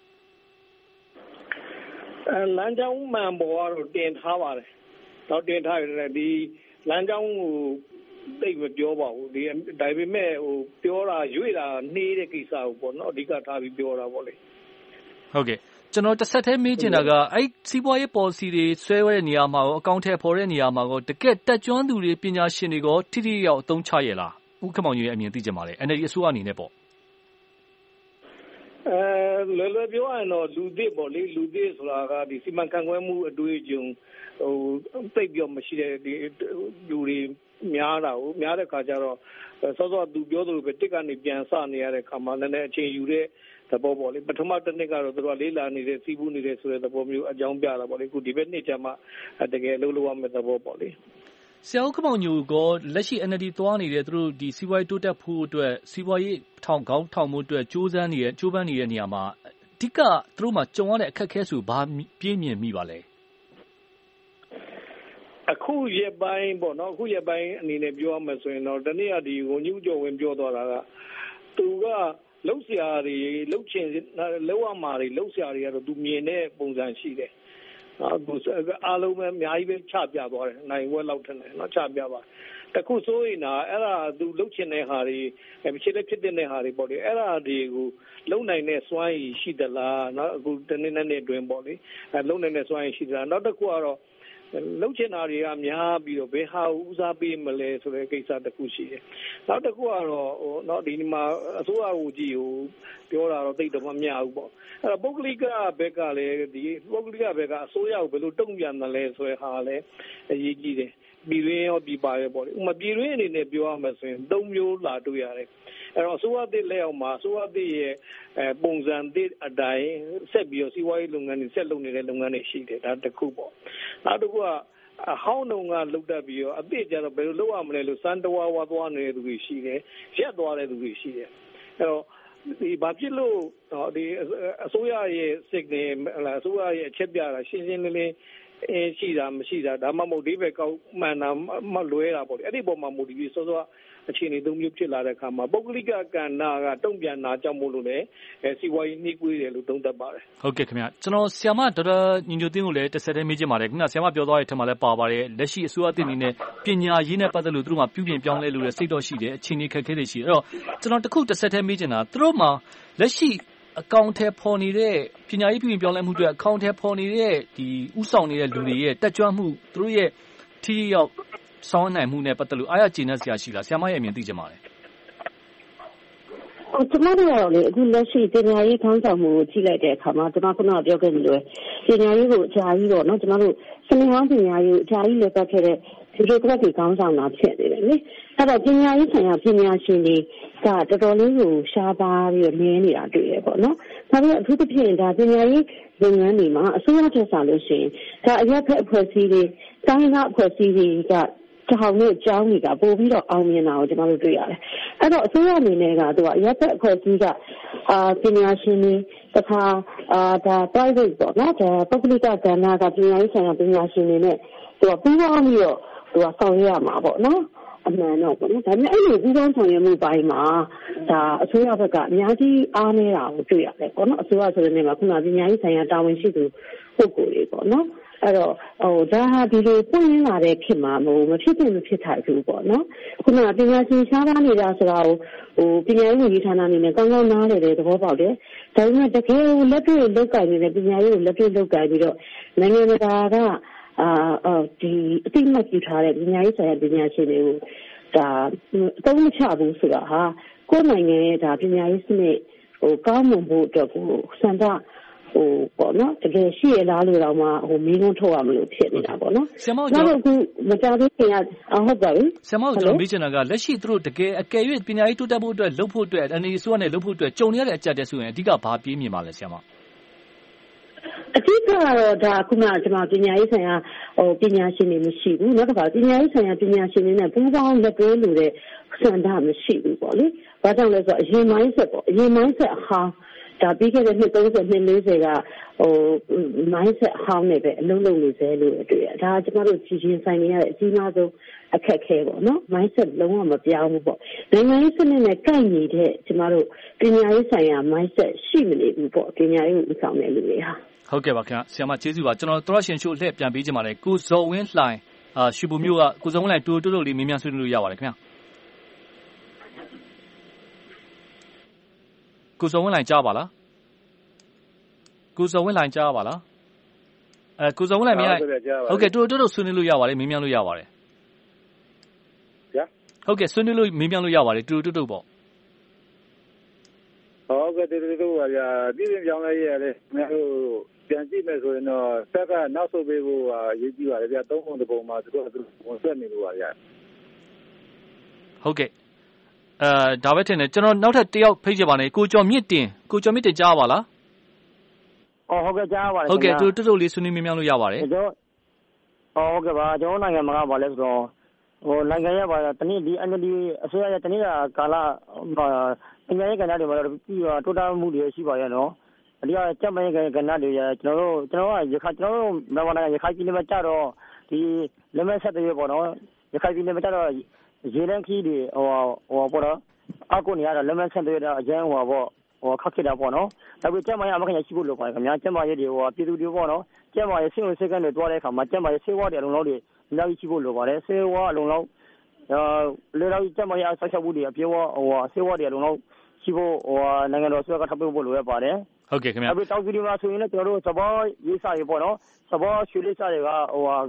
အဲလမ်းကြောင်းမှန်ပေါ်ကတော့တင်ထားပါတယ်တော့တင်ထားရတယ်ဒီလမ်းကြောင်းကိုသိမပြောပါဘူးဒီဒါပေမဲ့ဟိုပြောတာရွေ့တာနှေးတဲ့ကိစ္စကိုပေါ့နော်အဓိကထားပြီးပြောတာပေါ့လေဟုတ်ကဲ့ကျွန်တော်တစ်ဆက်တည်းမေးချင်တာကအဲ့စီးပွားရေး policy တွေဆွဲရတဲ့နေရာမှာရောအကောင့်ထဲပေါ်တဲ့နေရာမှာရောတကယ်တက်ကြွသူတွေပညာရှင်တွေကထိထိရောက်အသုံးချရလားဦးခင်မောင်ကြီးရဲ့အမြင်သိချင်ပါလေ N L D အစိုးရအနေနဲ့ပေါ့အဲလွယ်လွယ်ပြောရရင်တော့လူသစ်ပေါ့လေလူသစ်ဆိုတာကဒီစီမံခန့်ခွဲမှုအတွေ့အကြုံဟိုသိပြောမရှိတဲ့ဒီလူတွေများတာကိုများတဲ့ခါကျတော့စောစောသူပြောသလိုပဲတစ်ကနေပြန်စနေရတဲ့ခါမှာလည်းအချိန်ယူတဲ့သဘောပေါ့လေပထမတစ်နှစ်ကတော့သူတို့လေးလာနေတဲ့စီးပူးနေတဲ့ဆိုတဲ့သဘောမျိုးအကြောင်းပြတာပေါ့လေအခုဒီဘက်နှစ်ကျမှတကယ်လှုပ်လှုပ်ရမယ့်သဘောပေါ့လေဆရာဦးခင်မောင်ညိုကလက်ရှိ N L D သွားနေတဲ့သူတို့ဒီစီးပွားရေးတိုးတက်ဖို့အတွက်စီးပွားရေးထောင်ကောင်းထောင်မှုအတွက်စူးစမ်းနေတဲ့စူးပမ်းနေတဲ့နေရာမှာအဓိကသူတို့မှာကြုံရတဲ့အခက်အခဲဆိုဘာပြင်းမြင်မိပါလဲအခုရက်ပိုင်းပေါ့နော်အခုရက်ပိုင်းအနေနဲ့ပြောရမယ်ဆိုရင်တော့တနေ့ကဒီဝန်ကြီးကျော်ဝင်ပြောသွားတာကသူကလှုပ်ရှားတွေလှုပ်ချင်လှုပ်ရမှာတွေလှုပ်ရှားတွေကတော့သူမြင်တဲ့ပုံစံရှိတယ်နော်အားလုံးပဲအများကြီးပဲချပြသွားတယ်နိုင်ဝက်လောက်ထက်နော်ချပြပါတခုဆိုရင်တော့အဲ့ဒါသူလှုပ်ချင်တဲ့ဟာတွေဖြစ်တဲ့ဖြစ်တဲ့ဟာတွေပေါ့လေအဲ့ဒါတွေကိုလုံနိုင်တဲ့စွမ်းရည်ရှိသလားနော်အခုတနေ့နဲ့အတွင်းပေါ့လေလုံနိုင်တဲ့စွမ်းရည်ရှိသလားနောက်တစ်ခုကတော့ဟလုံးချင်တာတွေကများပြီးတော့ဘယ်ဟာဦးစားပေးမလဲဆိုတဲ့ကိစ္စတစ်ခုရှိတယ်နောက်တစ်ခုကတော့ဟိုနော်ဒီမှာအစိုးရကိုကြည့်ဟိုပြောတာတော့သိတော့မမျှဘူးပေါ့အဲ့တော့ပုဂ္ဂလိကဘက်ကလည်းဒီပုဂ္ဂလိကဘက်ကအစိုးရကိုဘယ်လိုတုံ့ပြန်တယ်လဲဆိုတဲ့ဟာလည်းအရေးကြီးတယ်ပြည်တွင်းရောပြည်ပရောပေါ့လေဥပမာပြည်တွင်းအနေနဲ့ပြောရမယ်ဆိုရင်သုံးမျိုးလာတွေ့ရတယ်အဲ့တော့အစိုးရသစ်လက်အောက်မှာအစိုးရသစ်ရဲ့အဲပုံစံသစ်အတိုင်းဆက်ပြီးတော့စီးပွားရေးလုပ်ငန်းတွေဆက်လုပ်နေတဲ့လုပ်ငန်းတွေရှိတယ်ဒါတစ်ခုပေါ့နောက်တစ်ခုကအဟောင်းတုံကလုတ်တက်ပြီးတော့အသစ်ကြတော့ဘယ်လိုလုပ်ရမလဲလို့စမ်းတဝါဝါသွားနေတဲ့သူတွေရှိတယ်ရက်သွားတဲ့သူတွေရှိတယ်အဲ့တော့ဒီဘာဖြစ်လို့ဒီအစိုးရရဲ့စိတ်နဲ့အစိုးရရဲ့အချက်ပြတာရှင်းရှင်းလင်းလင်းအဲရှိတာမရှိတာဒါမှမဟုတ်ဒီဘက်ကောက်မှန်တာမလွဲတာပေါ့လေအဲ့ဒီပုံမှာမူတည်ပြီးစောစောအခြေအနေသုံးမျိုးဖြစ်လာတဲ့အခါမှာပုဂ္ဂလိကကဏ္ဍကတုံ့ပြန်တာကြောင့်မို့လို့လည်းအဲစီဝါရေးနှိကွေးတယ်လို့သုံးသပ်ပါတယ်ဟုတ်ကဲ့ခင်ဗျကျွန်တော်ဆီယမဒေါက်တာညီညွတ်သိန်းကိုလည်းတစ်ဆက်တည်းမေးချင်ပါတယ်ခင်ဗျဆီယမပြောသွားတဲ့ထက်မှလည်းပါပါတယ်လက်ရှိအစိုးရအသစ်အနေနဲ့ပညာရေးနဲ့ပတ်သက်လို့သူတို့ကပြုပြင်ပြောင်းလဲလို့လည်းစိတ်တော့ရှိတယ်အခြေအနေခက်ခဲတွေရှိတယ်အဲ့တော့ကျွန်တော်တခုတစ်ဆက်တည်းမေးချင်တာသူတို့မှာလက်ရှိအကောင့်ထဲပေါ်နေတဲ့ပညာရေးပြုပြင်ပြောင်းလဲမှုတွေအကောင့်ထဲပေါ်နေတဲ့ဒီဥဆောင်နေတဲ့လူတွေရဲ့တက်ကြွမှုသူတို့ရဲ့ထိရောက်ဆောင်းနိုင်မှုနဲ့ပတ်သက်လို့အားရကျေနပ်စရာရှိလားဆရာမရဲ့အမြင်သိချင်ပါတယ်ဟိုကျမတို့ကတော့လေအခုလက်ရှိပညာရေးခေါင်းဆောင်မှုကိုကြည့်လိုက်တဲ့အခါမှာကျွန်တော်ခုနကပြောခဲ့သလိုပညာရေးကိုအကြာကြီးတော့เนาะကျွန်တော်တို့စနေဟောင်းပညာရေးအကြာကြီးလည်းပတ်ခဲ့တဲ့ဒီလိုကလပ်တွေခေါင်းဆောင်တာဖြစ်နေတယ်လေအဲ့တော့ပညာရေးဆိုင်ရာပညာရှင်တွေကတော်တော်လေးကိုရှားပါးပြီးတော့နည်းနေတာတွေ့ရပေါ့နော်ဒါပေမဲ့အထူးသဖြင့်ဒါပညာရေးလုပ်ငန်းတွေမှာအစိုးရတက်စားလို့ရှိရင်ဒါအရက်ဖက်အဖွဲ့အစည်းတွေတိုင်းဒေသအဖွဲ့အစည်းတွေကတောင်းနဲ့ကြောင်းတွေကပို့ပြီးတော့အောင်မြင်တာကိုကျွန်တော်တို့တွေ့ရတယ်။အဲ့တော့အစိုးရအနေနဲ့ကသူကရပ်သက်အဖွဲ့အစည်းကအာပညာရှင်တွေတခါအာဒါ private ပေါ့နော်ဒါပုဂ္ဂလိကကဏ္ဍကပညာရေးဆိုင်ရာပညာရှင်တွေနဲ့သူကပူးပေါင်းပြီးတော့သူကဆောင်ရွက်ရမှာပေါ့နော်အမှန်တော့ပေါ့နော်ဒါပေမဲ့အဲ့လိုပူးပေါင်းဆောင်ရွက်မှုပိုင်းမှာဒါအစိုးရဘက်ကအများကြီးအားနည်းတာကိုတွေ့ရတယ်ပေါ့နော်အစိုးရဆိုတဲ့နေရာမှာခုနပညာရေးဆိုင်ရာတာဝန်ရှိသူပုဂ္ဂိုလ်တွေပေါ့နော်အဲ့တော့ဟိုဒါဟာဒီလိုပွင့်ရင်းလာတဲ့ခေတ်မှာမဟုတ်မဖြစ်ဖြစ်မဖြစ်ထိုက်ဘူးပေါ့နော်ခုနကပညာရှင်ရှားပါးနေတာဆိုတာကိုဟိုပညာရေးဝန်ကြီးဌာနအနေနဲ့ကောင်းကောင်းနားလည်တဲ့သဘောပေါက်တယ်ဒါပေမဲ့တကယ်လက်တွေ့လုပ်ကိုင်နေတဲ့ပညာရေးကိုလက်တွေ့လုပ်ကိုင်ပြီးတော့နိုင်ငံတကာကအာဒီအတိအမှတ်ပြုထားတဲ့ပညာရေးဆိုင်ရာပညာရှင်တွေကိုဒါအသုံးမချဘူးဆိုတာဟာကိုယ်နိုင်ငံရဲ့ဒါပညာရေးစနစ်ဟိုကောင်းမွန်ဖို့အတွက်ကိုစံတာဟိုပေါ့နော်တကယ်ရှိရလားလို့တော့မှဟိုမင်းလုံးထုတ်ရမလို့ဖြစ်နေတာပေါ့နော်ဆရာမကျွန်တော်အခုမကြသေးခင်ကဟုတ်ပါပြီဆရာမကျွန်တော်မေးချင်တာကလက်ရှိသူတို့တကယ်အကယ်၍ပညာရေးတိုးတက်ဖို့အတွက်လုပ်ဖို့အတွက်အနေဆိုးနဲ့လုပ်ဖို့အတွက်ကြုံရတဲ့အကြက်တဲ့ဆိုရင်အဓိကဘာပြေးမြင်ပါလဲဆရာမအဓိကတော့ဒါခုနကကျွန်တော်ပညာရေးဆိုင်ရာဟိုပညာရှင်တွေမရှိဘူးနောက်တစ်ခါပညာရေးဆိုင်ရာပညာရှင်တွေနဲ့ပူးပေါင်းလက်တွဲလို့တဲ့စံတာမရှိဘူးပေါ့လေဘာကြောင့်လဲဆိုတော့အရင် mindset ပေါ့အရင် mindset အဟောင်းဒါပြီးခဲ့တဲ့နှစ်သုံးဆယ်နှစ်လေးဆယ်ကဟို mindset အဟောင်းနဲ့ပဲအလုံးလုံးနေစေလို့တွေ့ရဒါကျွန်တော်တို့ကြည်ချင်းဆိုင်နေရတဲ့အကြီးမားဆုံးအခက်ခဲပေါ့နော် mindset လုံးဝမပြောင်းဘူးပေါ့နိုင်ငံရေးစနစ်နဲ့ကိုက်နေတဲ့ကျွန်တော်တို့ပညာရေးဆိုင်ရာ mindset ရှိမနေဘူးပေါ့ပညာရေးကိုဥဆောင်တဲ့လူတွေဟာဟုတ်ကဲ့ပါခင်ဗျဆရာမကျေးဇူးပါကျွန်တော်တော်ရှင်ချို့လှည့်ပြန်ပေးချင်ပါတယ်ကိုဇော်ဝင်းလှိုင်အာရွှေဘုံမြို့ကကိုဇော်ဝင်းလှိုင်တူတူတူလေးမေးမြန်းဆွေးနွေးလို့ရပါတယ်ခင်ဗျကိုဇော်ဝင်းလှိုင်ကြားပါလားကိုဇော်ဝင်းလှိုင်ကြားပါလားအဲကိုဇော်ဝင်းလှိုင်မရဟုတ်ကဲ့တူတူတူဆွေးနွေးလို့ရပါတယ်မေးမြန်းလို့ရပါတယ်ဗျာဟုတ်ကဲ့ဆွေးနွေးလို့မေးမြန်းလို့ရပါတယ်တူတူတူပေါ့ဟုတ်ကဲ့တူတူတူပါဗျာပြည်ပြင်ပြောင်းလဲရတယ်ခင်ဗျားတို့ပြန်ကြည့်မယ်ဆိုရင်တော့ဆက်ကနောက်ဆုတ်ပေးဖို့အရေးကြီးပါတယ်ဗျာသုံးပုံတစ်ပုံမှာသူတို့သူဝန်ဆက်နေလို့ပါဗျာဟုတ်ကဲ့အဲဒါပဲထင်တယ်ကျွန်တော်နောက်ထပ်တယောက်ဖိတ်ချပါနဲ့ကိုကျော်မြင့်တင်ကိုကျော်မြင့်တင်ကြားပါလားအော်ဟုတ်ကဲ့ကြားပါတယ်ဟုတ်ကဲ့တူတူတူလေးဆွေးနွေးမေးမြန်းလို့ရပါတယ်ကျွန်တော်ဟုတ်ကဲ့ပါကျွန်တော်နိုင်ငံမှာပါလဲဆိုတော့ဟိုနိုင်ငံရပါတနည်းဒီ အန် အယ် ဒီ အစိုးရရဲ့တနည်းကာလပညာရေးကဏ္ဍတွေမှာတော့ပြီးတော့တိုးတက်မှုတွေရှိပါရဲ့နော်အဓိကကျန်းမာရေးကဏ္ဍတွေရကျွန်တော်တို့ကျွန်တော်ကရခိုင်ကျွန်တော်တို့မြန်မာနိုင်ငံရခိုင်ပြည်နယ်မှာကြတော့ဒီလက်မဲ့ဆက်တွေပေါ့နော်ရခိုင်ပြည်နယ်မှာကြတော့ရေလန်းခီးတွေဟိုဟိုပေါ့နော်အောက်ကိုနေရတော့လက်မဲ့ဆက်တွေတော့အကျန်းဟိုပေါ့ဟိုခက်ခဲတာပေါ့နော်ဒါပေမဲ့ကျန်းမာရေးအမခင်ရရှိဖို့လိုပါတယ်ခင်ဗျာကျန်းမာရေးတွေဟိုပြည်သူတွေပေါ့နော်ကျန်းမာရေးဆေးဝင်ဆေးကန်းတွေတွားတဲ့အခါမှာကျန်းမာရေးဆေးဝါးတွေအလုံးလုံးတွေအများကြီးရှိဖို့လိုပါတယ်ဆေးဝါးအလုံးလုံးလေလောက်ကျန်းမာရေးအဆောက်အဦတွေအပြေဝဟိုဆေးဝါးတွေအလုံးလုံးရှိဖို့ဟိုနိုင်ငံတော်ဆိုကထပ်ဖို့လိုရပါတယ်ဟုတ်ကဲ့ခင်ဗျာအခုတောက်စီဒီမှာဆိုရင်လည်းကျွန်တော်တို့သဘောရေးစာတွေပေါ့နော်သဘောရွှေလေးစာတွေကဟို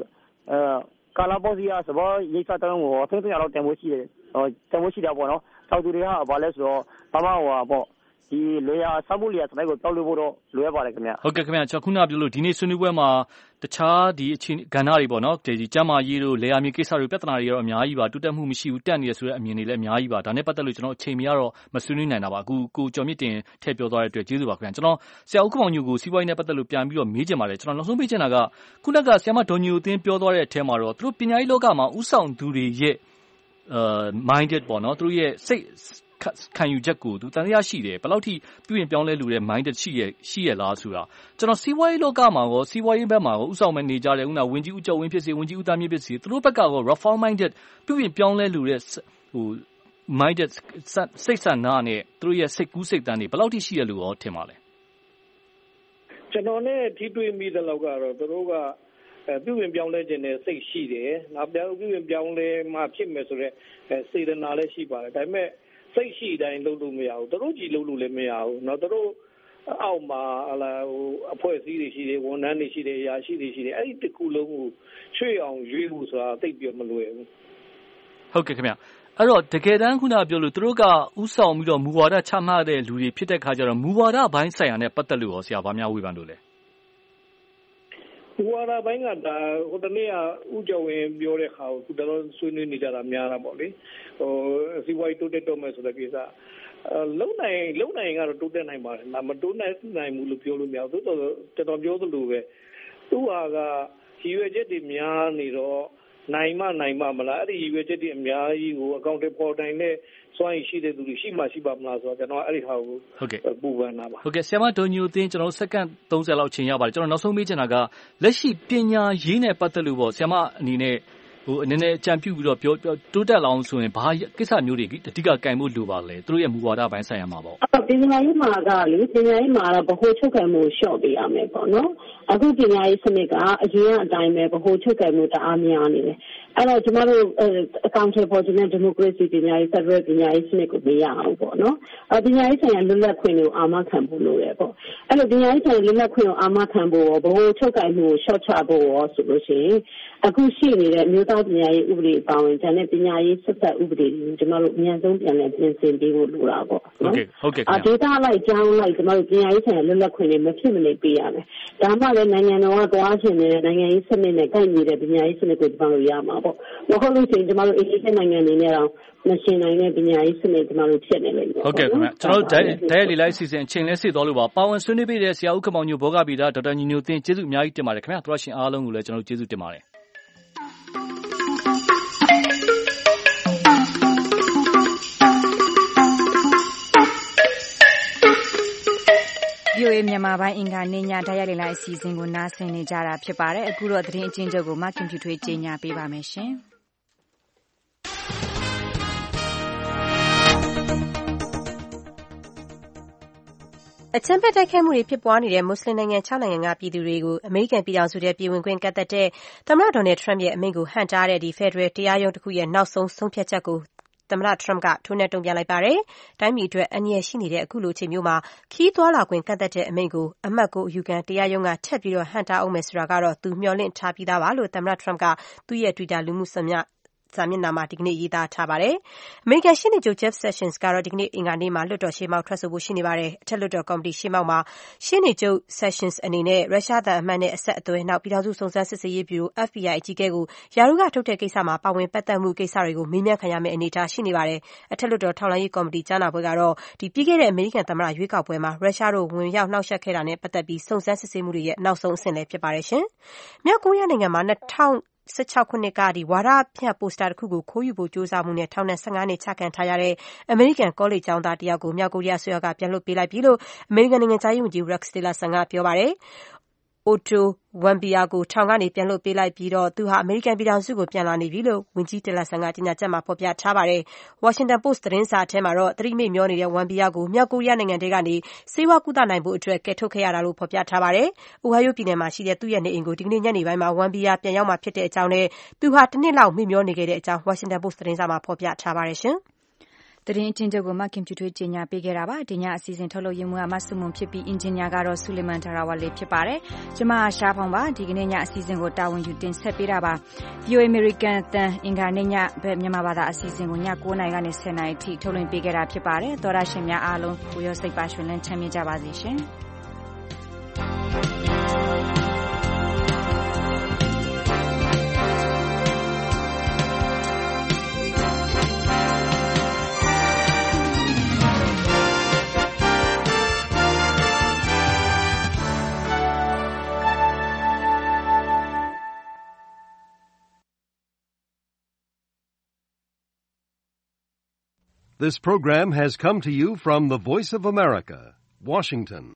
呃，卡拉波西啊，什么一啥等我，甚至要到电摩西的，哦，电摩西的不喏，超度的哈，完了说，爸妈话不。ဒီလေယာစမှုလေယာစမိုက်ကိုတောက်လို့ဖို့တော့လွယ်ပါတယ်ခင်ဗျာဟုတ်ကဲ့ခင်ဗျာကျွန်တော်ခုနပြောလို့ဒီနေ့ဆွေးနွေးပွဲမှာတခြားဒီအခြေကဏ္ဍတွေပေါ့နော်ဒီကျမ်းမာရေးတို့လေယာမြေကိစ္စတွေပြဿနာတွေရောအများကြီးပါတူတက်မှုမရှိဘူးတက်နေရဆိုတဲ့အမြင်တွေလည်းအများကြီးပါဒါနဲ့ပတ်သက်လို့ကျွန်တော်အချိန်မရတော့မဆွေးနွေးနိုင်တာပါအခုကိုကျော်မြင့်တင်ထည့်ပြောသွားတဲ့အတွက်ကျေးဇူးပါခင်ဗျာကျွန်တော်ဆရာဦးခင်မောင်ညိုကိုစီးပွားရေးနဲ့ပတ်သက်လို့ပြန်ပြီးတော့မေးချင်ပါတယ်ကျွန်တော်နောက်ဆုံးမေးချင်တာကခုနကဆရာမဒေါ်ညိုအသင်းပြောသွားတဲ့အထဲမှာတော့သူတို့ပညာရေးလောကမှာဥဆောင်သူတွေရဲ့အာ minded ပေါ့နော်သူတို့ရဲ့စိတ်ခံယူချက်ကိုသူတန်တရားရှိတယ်ဘယ်လောက်ထိပြုရင်ပြောင်းလဲလူတဲ့ minded ရှိရရှိရလားဆိုတာကျွန်တော်စီးပွားရေးလောကမှာရောစီးပွားရေးဘက်မှာရောဥဆောင်မနေကြတယ်ဥနာဝင်ကြီးဦးကျော်ဝင်းဖြစ်စေဝင်ကြီးဦးသားမြင့်ဖြစ်စေသူတို့ဘက်ကရော reform minded ပြုရင်ပြောင်းလဲလူတဲ့ဟို minded စိတ်ဆန္ဒနဲ့သူတို့ရဲ့စိတ်ကူးစိတ်တန်းတွေဘယ်လောက်ထိရှိရလို့ရောထင်ပါလဲကျွန်တော်နဲ့ထိတွေ့မိတဲ့လောက်ကတော့သူတို့ကအဲပြုပြင်ပြောင်းလဲခြင်းနဲ့စိတ်ရှိတယ်နောက်ပြောင်းပြုပြင်ပြောင်းလဲမှဖြစ်မယ်ဆိုတော့စေတနာလည်းရှိပါတယ်ဒါပေမဲ့စိတ်ရှိတိုင်းလုပ်လို့မရဘူးတို့ကြီးလုပ်လို့လည်းမရဘူးเนาะတို့အောက်မှာဟလာဟိုအဖွဲ့အစည်းတွေရှိတယ်ဝန်ထမ်းတွေရှိတယ်အရာရှိတွေရှိတယ်အဲ့ဒီတစ်ခုလုံးကိုချွေအောင်ရွေးဖို့ဆိုတာသိပြီးမလွယ်ဘူးဟုတ်ကဲ့ခင်ဗျအဲ့တော့တကယ်တမ်းခုနပြောလို့တို့ကဥဆောင်ပြီးတော့မူဝါဒချမှတ်တဲ့လူတွေဖြစ်တဲ့ခါကျတော့မူဝါဒဘိုင်းဆိုင်ရာနဲ့ပတ်သက်လို့ရောဆရာဗာများဝေဖန်လို့လဲမူဝါဒဘိုင်းကဒါဟိုတနေ့ကဥကြဝင်ပြောတဲ့ခါကိုသူတော်ဆွေးနွေးနေကြတာများတာပေါ့လေဟိုစီဝိုင်းတိုးတက်တော့မယ်ဆိုတဲ့ကိစ္စလုံနိုင်လုံနိုင်ကတော့တိုးတက်နိုင်ပါတယ်ဒါမတိုးနိုင်နိုင်ဘူးလို့ပြောလို့မရဘူးတော်တော်ပြောသလိုပဲသူဟာကရည်ရွယ်ချက်တွေများနေတော့နိုင်မနိုင်မမလားအဲ့ဒီရည်ရွယ်ချက်တွေအများကြီးကိုအကောင့်တွေပေါ်တိုင်းနဲ့စွမ်းရည်ရှိတဲ့သူတွေရှိမှရှိပါမလားဆိုတော့ကျွန်တော်အဲ့ဒီဟာကိုဟုတ်ကဲ့ပူပန်တာပါဟုတ်ကဲ့ဆရာမဒေါ်ညိုသင်းကျွန်တော်စက္ကန့်သုံးဆယ်လောက်ချိန်ရပါတယ်ကျွန်တော်နောက်ဆုံးမေးချင်တာကလက်ရှိပညာရေးနဲ့ပတ်သက်လို့ပေါ့ဆရာမအနေနဲ့ဟိုအနေနဲ့အကြံပြုပြီးတော့ပြောတိုးတက်လာအောင်ဆိုရင်ဘာကိစ္စမျိုးတွေအဓိကကင်ဖို့လိုပါလဲသူတို့ရဲ့မူဝါဒပိုင်းဆိုင်ရာမှာပေါ့ပညာရေးမှာကလေပညာရေးမှာတော့ဗဟိုချုပ်ကံမှုလျှော့ပေးရမယ်ပေါ့နော်အခုပညာရေးစနစ်ကအရင်ကအတိုင်းပဲဗဟိုချုပ်ကံမှုတအားများနေတယ်အဲ့တော့ကျမတို့အကောင့်ထဲပေါ်ခြင်းနဲ့ဒီမိုကရေစီပညာရေးဖက်ဒရယ်ပညာရေးစနစ်ကိုမရအောင်ပေါ့နော်အပညာရေးဆိုင်ရာလွတ်လပ်ခွင့်ကိုအာမခံဖို့လိုတယ်ပေါ့အဲ့လိုပညာရေးဆိုင်ရာလွတ်လပ်ခွင့်ကိုအာမခံဖို့ရောဗဟိုချုပ်ကံမှုကိုလျှော့ချဖို့ရောဆိုလို့ရှိရင်အခုရှိနေတဲ့မြို့သားပညာရေးဥပဒေအပေါင်းကျန်တဲ့ပညာရေးဆက်သက်ဥပဒေတွေကိုကျမတို့အများဆုံးပြန်လည်ပြင်ဆင်ပေးဖို့လိုတာပေါ့ဟုတ်ကဲ့ဟုတ်ကဲ့အဒေတာလိုက်ကြောင်းလိုက်ကျမတို့ပညာရေးဆိုင်ရာလွတ်လပ်ခွင့်တွေမဖြစ်မနေပေးရမယ်ဒါမှလည်းနိုင်ငံတော်ကသွားရှင်နေတဲ့နိုင်ငံရေးစနစ်နဲ့ကိုက်ညီတဲ့ပညာရေးစနစ်ကိုကျမတို့ရမှာပေါ့မဟုတ်လို့ရှိရင်ကျမတို့အေးအေးနိုင်ငံတွေနဲ့တော့မရှင်နိုင်တဲ့ပညာရေးစနစ်ကျမတို့ဖြစ်နေလိမ့်မယ်ဟုတ်ကဲ့ခင်ဗျကျွန်တော်တို့ဒိုင်လီလိုက်အစီအစဉ်အချိန်လဲစေသွားလို့ပါပါဝင်ဆွေးနွေးပေးတဲ့ဆရာဦးခင်မောင်ညိုဘောဂဗီဒါဒေါက်တာညိုညိုသင်းကျေးဇူးအများကြီးတင်ပါတယ်ခင်ဗျတို့ရှင်အားလုံးကိုလည်းကျွန်တော်တို့ကျေးဇူးတင်ပါတယ်ဗွီအိုအေမြန်မာပိုင်းအင်္ဂါနေ့ညဓာတ်ရိုက်လိုက်အစီအစဉ်ကိုနားဆင်နေကြတာဖြစ်ပါတယ်အခုတော့သတင်းအကျဉ်းချုပ်ကိုမခင်ဖြူထွေးကြီးညာပေးပါမယ်ရှင်အကြမ်းဖက်တိုက်ခိုက်မှုတွေဖြစ်ပွားနေတဲ့မွတ်စလင်နိုင်ငံ၆နိုင်ငံကပြည်သူတွေကိုအမေရိကန်ပြည်ထောင်စုထဲပြည်ဝင်ခွင့်ကန့်သတ်တဲ့သမ္မတဒေါ်နယ်ထရမ့်ရဲ့အမိန့်ကိုဟန့်တားတဲ့ဒီဖက်ဒရယ်တရားရုံးတစ်ခုရဲ့နောက်ဆုံးဆုံးဖြတ်ချက်ကိုသမ္မတ Trump ကထိုးနှက်တုံ့ပြန်လိုက်ပါတယ်။တိုင်းပြည်အတွက်အန္တရာယ်ရှိနေတဲ့အခုလိုအချိန်မျိုးမှာခရီးသွားလာခွင့်ကန့်သတ်တဲ့အမိန့်ကိုအမတ်ကိုအယူခံတရားရုံးကထပ်ပြီးတော့ဟန့်တားအောင်မယ်ဆိုတာကတော့သူမျှော်လင့်ထားပြီးသားပါလို့သမ္မတ Trump ကသူ့ရဲ့ Twitter လူမှုစာမျက်စာမျက်နှာမှာဒီကနေ့ရေးသားထားပါတယ်။အမေရိကန်ရှေ့နေချုပ် Jeff Sessions ကတော့ဒီကနေ့အင်္ဂါနေ့မှာလွှတ်တော်ရှေ့မှောက်ထွက်ဆိုဖို့ရှိနေပါတယ်။အထက်လွှတ်တော်ကော်မတီရှေ့မှောက်မှာရှေ့နေချုပ် Sessions အနေနဲ့ရုရှားသံအမတ်နဲ့အဆက်အသွယ်နောက်ပြည်ထောင်စုစုံစမ်းစစ်ဆေးရေးဗျူရို F B I အကြီးအကဲကိုယာရုကထုတ်တဲ့ကိစ္စမှာပါဝင်ပတ်သက်မှုကိစ္စတွေကိုမေးမြန်းခံရမယ့်အနေအထားရှိနေပါတယ်။အထက်လွှတ်တော်ထောက်လှမ်းရေးကော်မတီကြားနာပွဲကတော့ဒီပြီးခဲ့တဲ့အမေရိကန်သမ္မတရွေးကောက်ပွဲမှာရုရှားတို့ဝင်ရောက်နှောက်ယှက်ခဲ့တာနဲ့ပတ်သက်ပြီးစုံစမ်းစစ်ဆေးမှုတွေရဲ့နောက်ဆုံးအဆင့်လည်းဖြစ်ပါတယ်ရှင်။မြောက်ကိုရီးယားနိုင်ငံမှာ၂၀၁၆ခုနှစ်ကဒီဝါဒဖြန့်ပိုစတာတစ်ခုကိုခိုးယူဖို့ကြိုးစားမှုနဲ့ထောင်ဒဏ်၁၅နှစ်ချခံထားရတဲ့အမေရိကန်ကောလိပ်ကျောင်းသားတစ်ယောက်ကိုမြောက်ကိုရီးယားအစိုးရကပြန်လွှတ်ပေးလိုက်ပြီလို့အမေရိကန်နိုင်ငံခြားရေးဝန်ကြီး Rex Tillerson ကပြောပါတယ်။ Otto Warmbier ကိုထောင်ကနေပြန်လွှတ်ပေးလိုက်ပြီးတော့သူဟာအမေရိကန်ပြည်ထောင်စုကိုပြန်လာနေပြီလို့ဝန်ကြီး Tillerson ကကြေညာချက်မှာဖော်ပြထားပါတယ်။ Washington Post သတင်းစာထဲမှာတော့သတိမိတ်မျောနေတဲ့ Warmbier ကိုမြောက်ကိုရီးယားနိုင်ငံထဲကနေဆေးဝါးကုသနိုင်ဖို့အတွက်ကယ်ထုတ်ခဲ့ရတာလို့ဖော်ပြထားပါတယ်။ Ohio ပြည်နယ်မှာရှိတဲ့သူ့ရဲ့နေအိမ်ကိုဒီကနေ့ညနေပိုင်းမှာ Warmbier ပြန်ရောက်မှာဖြစ်တဲ့အကြောင်းနဲ့သူဟာတစ်နှစ်လောက်မိမျောနေခဲ့တဲ့အကြောင်း Washington Post သတင်းစာမှာဖော်ပြထားပါတယ်ရှင်။သတင်းအချင်းချုပ်ကိုမခင်ဖြူထွေးကြီးညာပေးခဲ့တာပါဒီညအစီအစဉ်ထုတ်လုပ်ရမှုကမဆုမွန်ဖြစ်ပြီးအင်ဂျင်နီယာကတော့ဆူလီမန်ထာရာဝါလေးဖြစ်ပါတယ်ကျွန်မရှားဖောင်ပါဒီကနေ့ညအစီအစဉ်ကိုတာဝန်ယူတင်ဆက်ပေးတာပါ ဗီအိုအေ American အသံအင်္ဂါနေ့ညဘက်မြန်မာဘာသာအစီအစဉ်ကိုည၉နာရီကနေ၁၀နာရီအထိထုတ်လွှင့်ပေးခဲ့တာဖြစ်ပါတယ်သောရရှင်များအားလုံးကိုရောစိတ်ပါရှင်လန်းချမ်းမြေ့ကြပါစေရှင် This program has come to you from the Voice of America, Washington.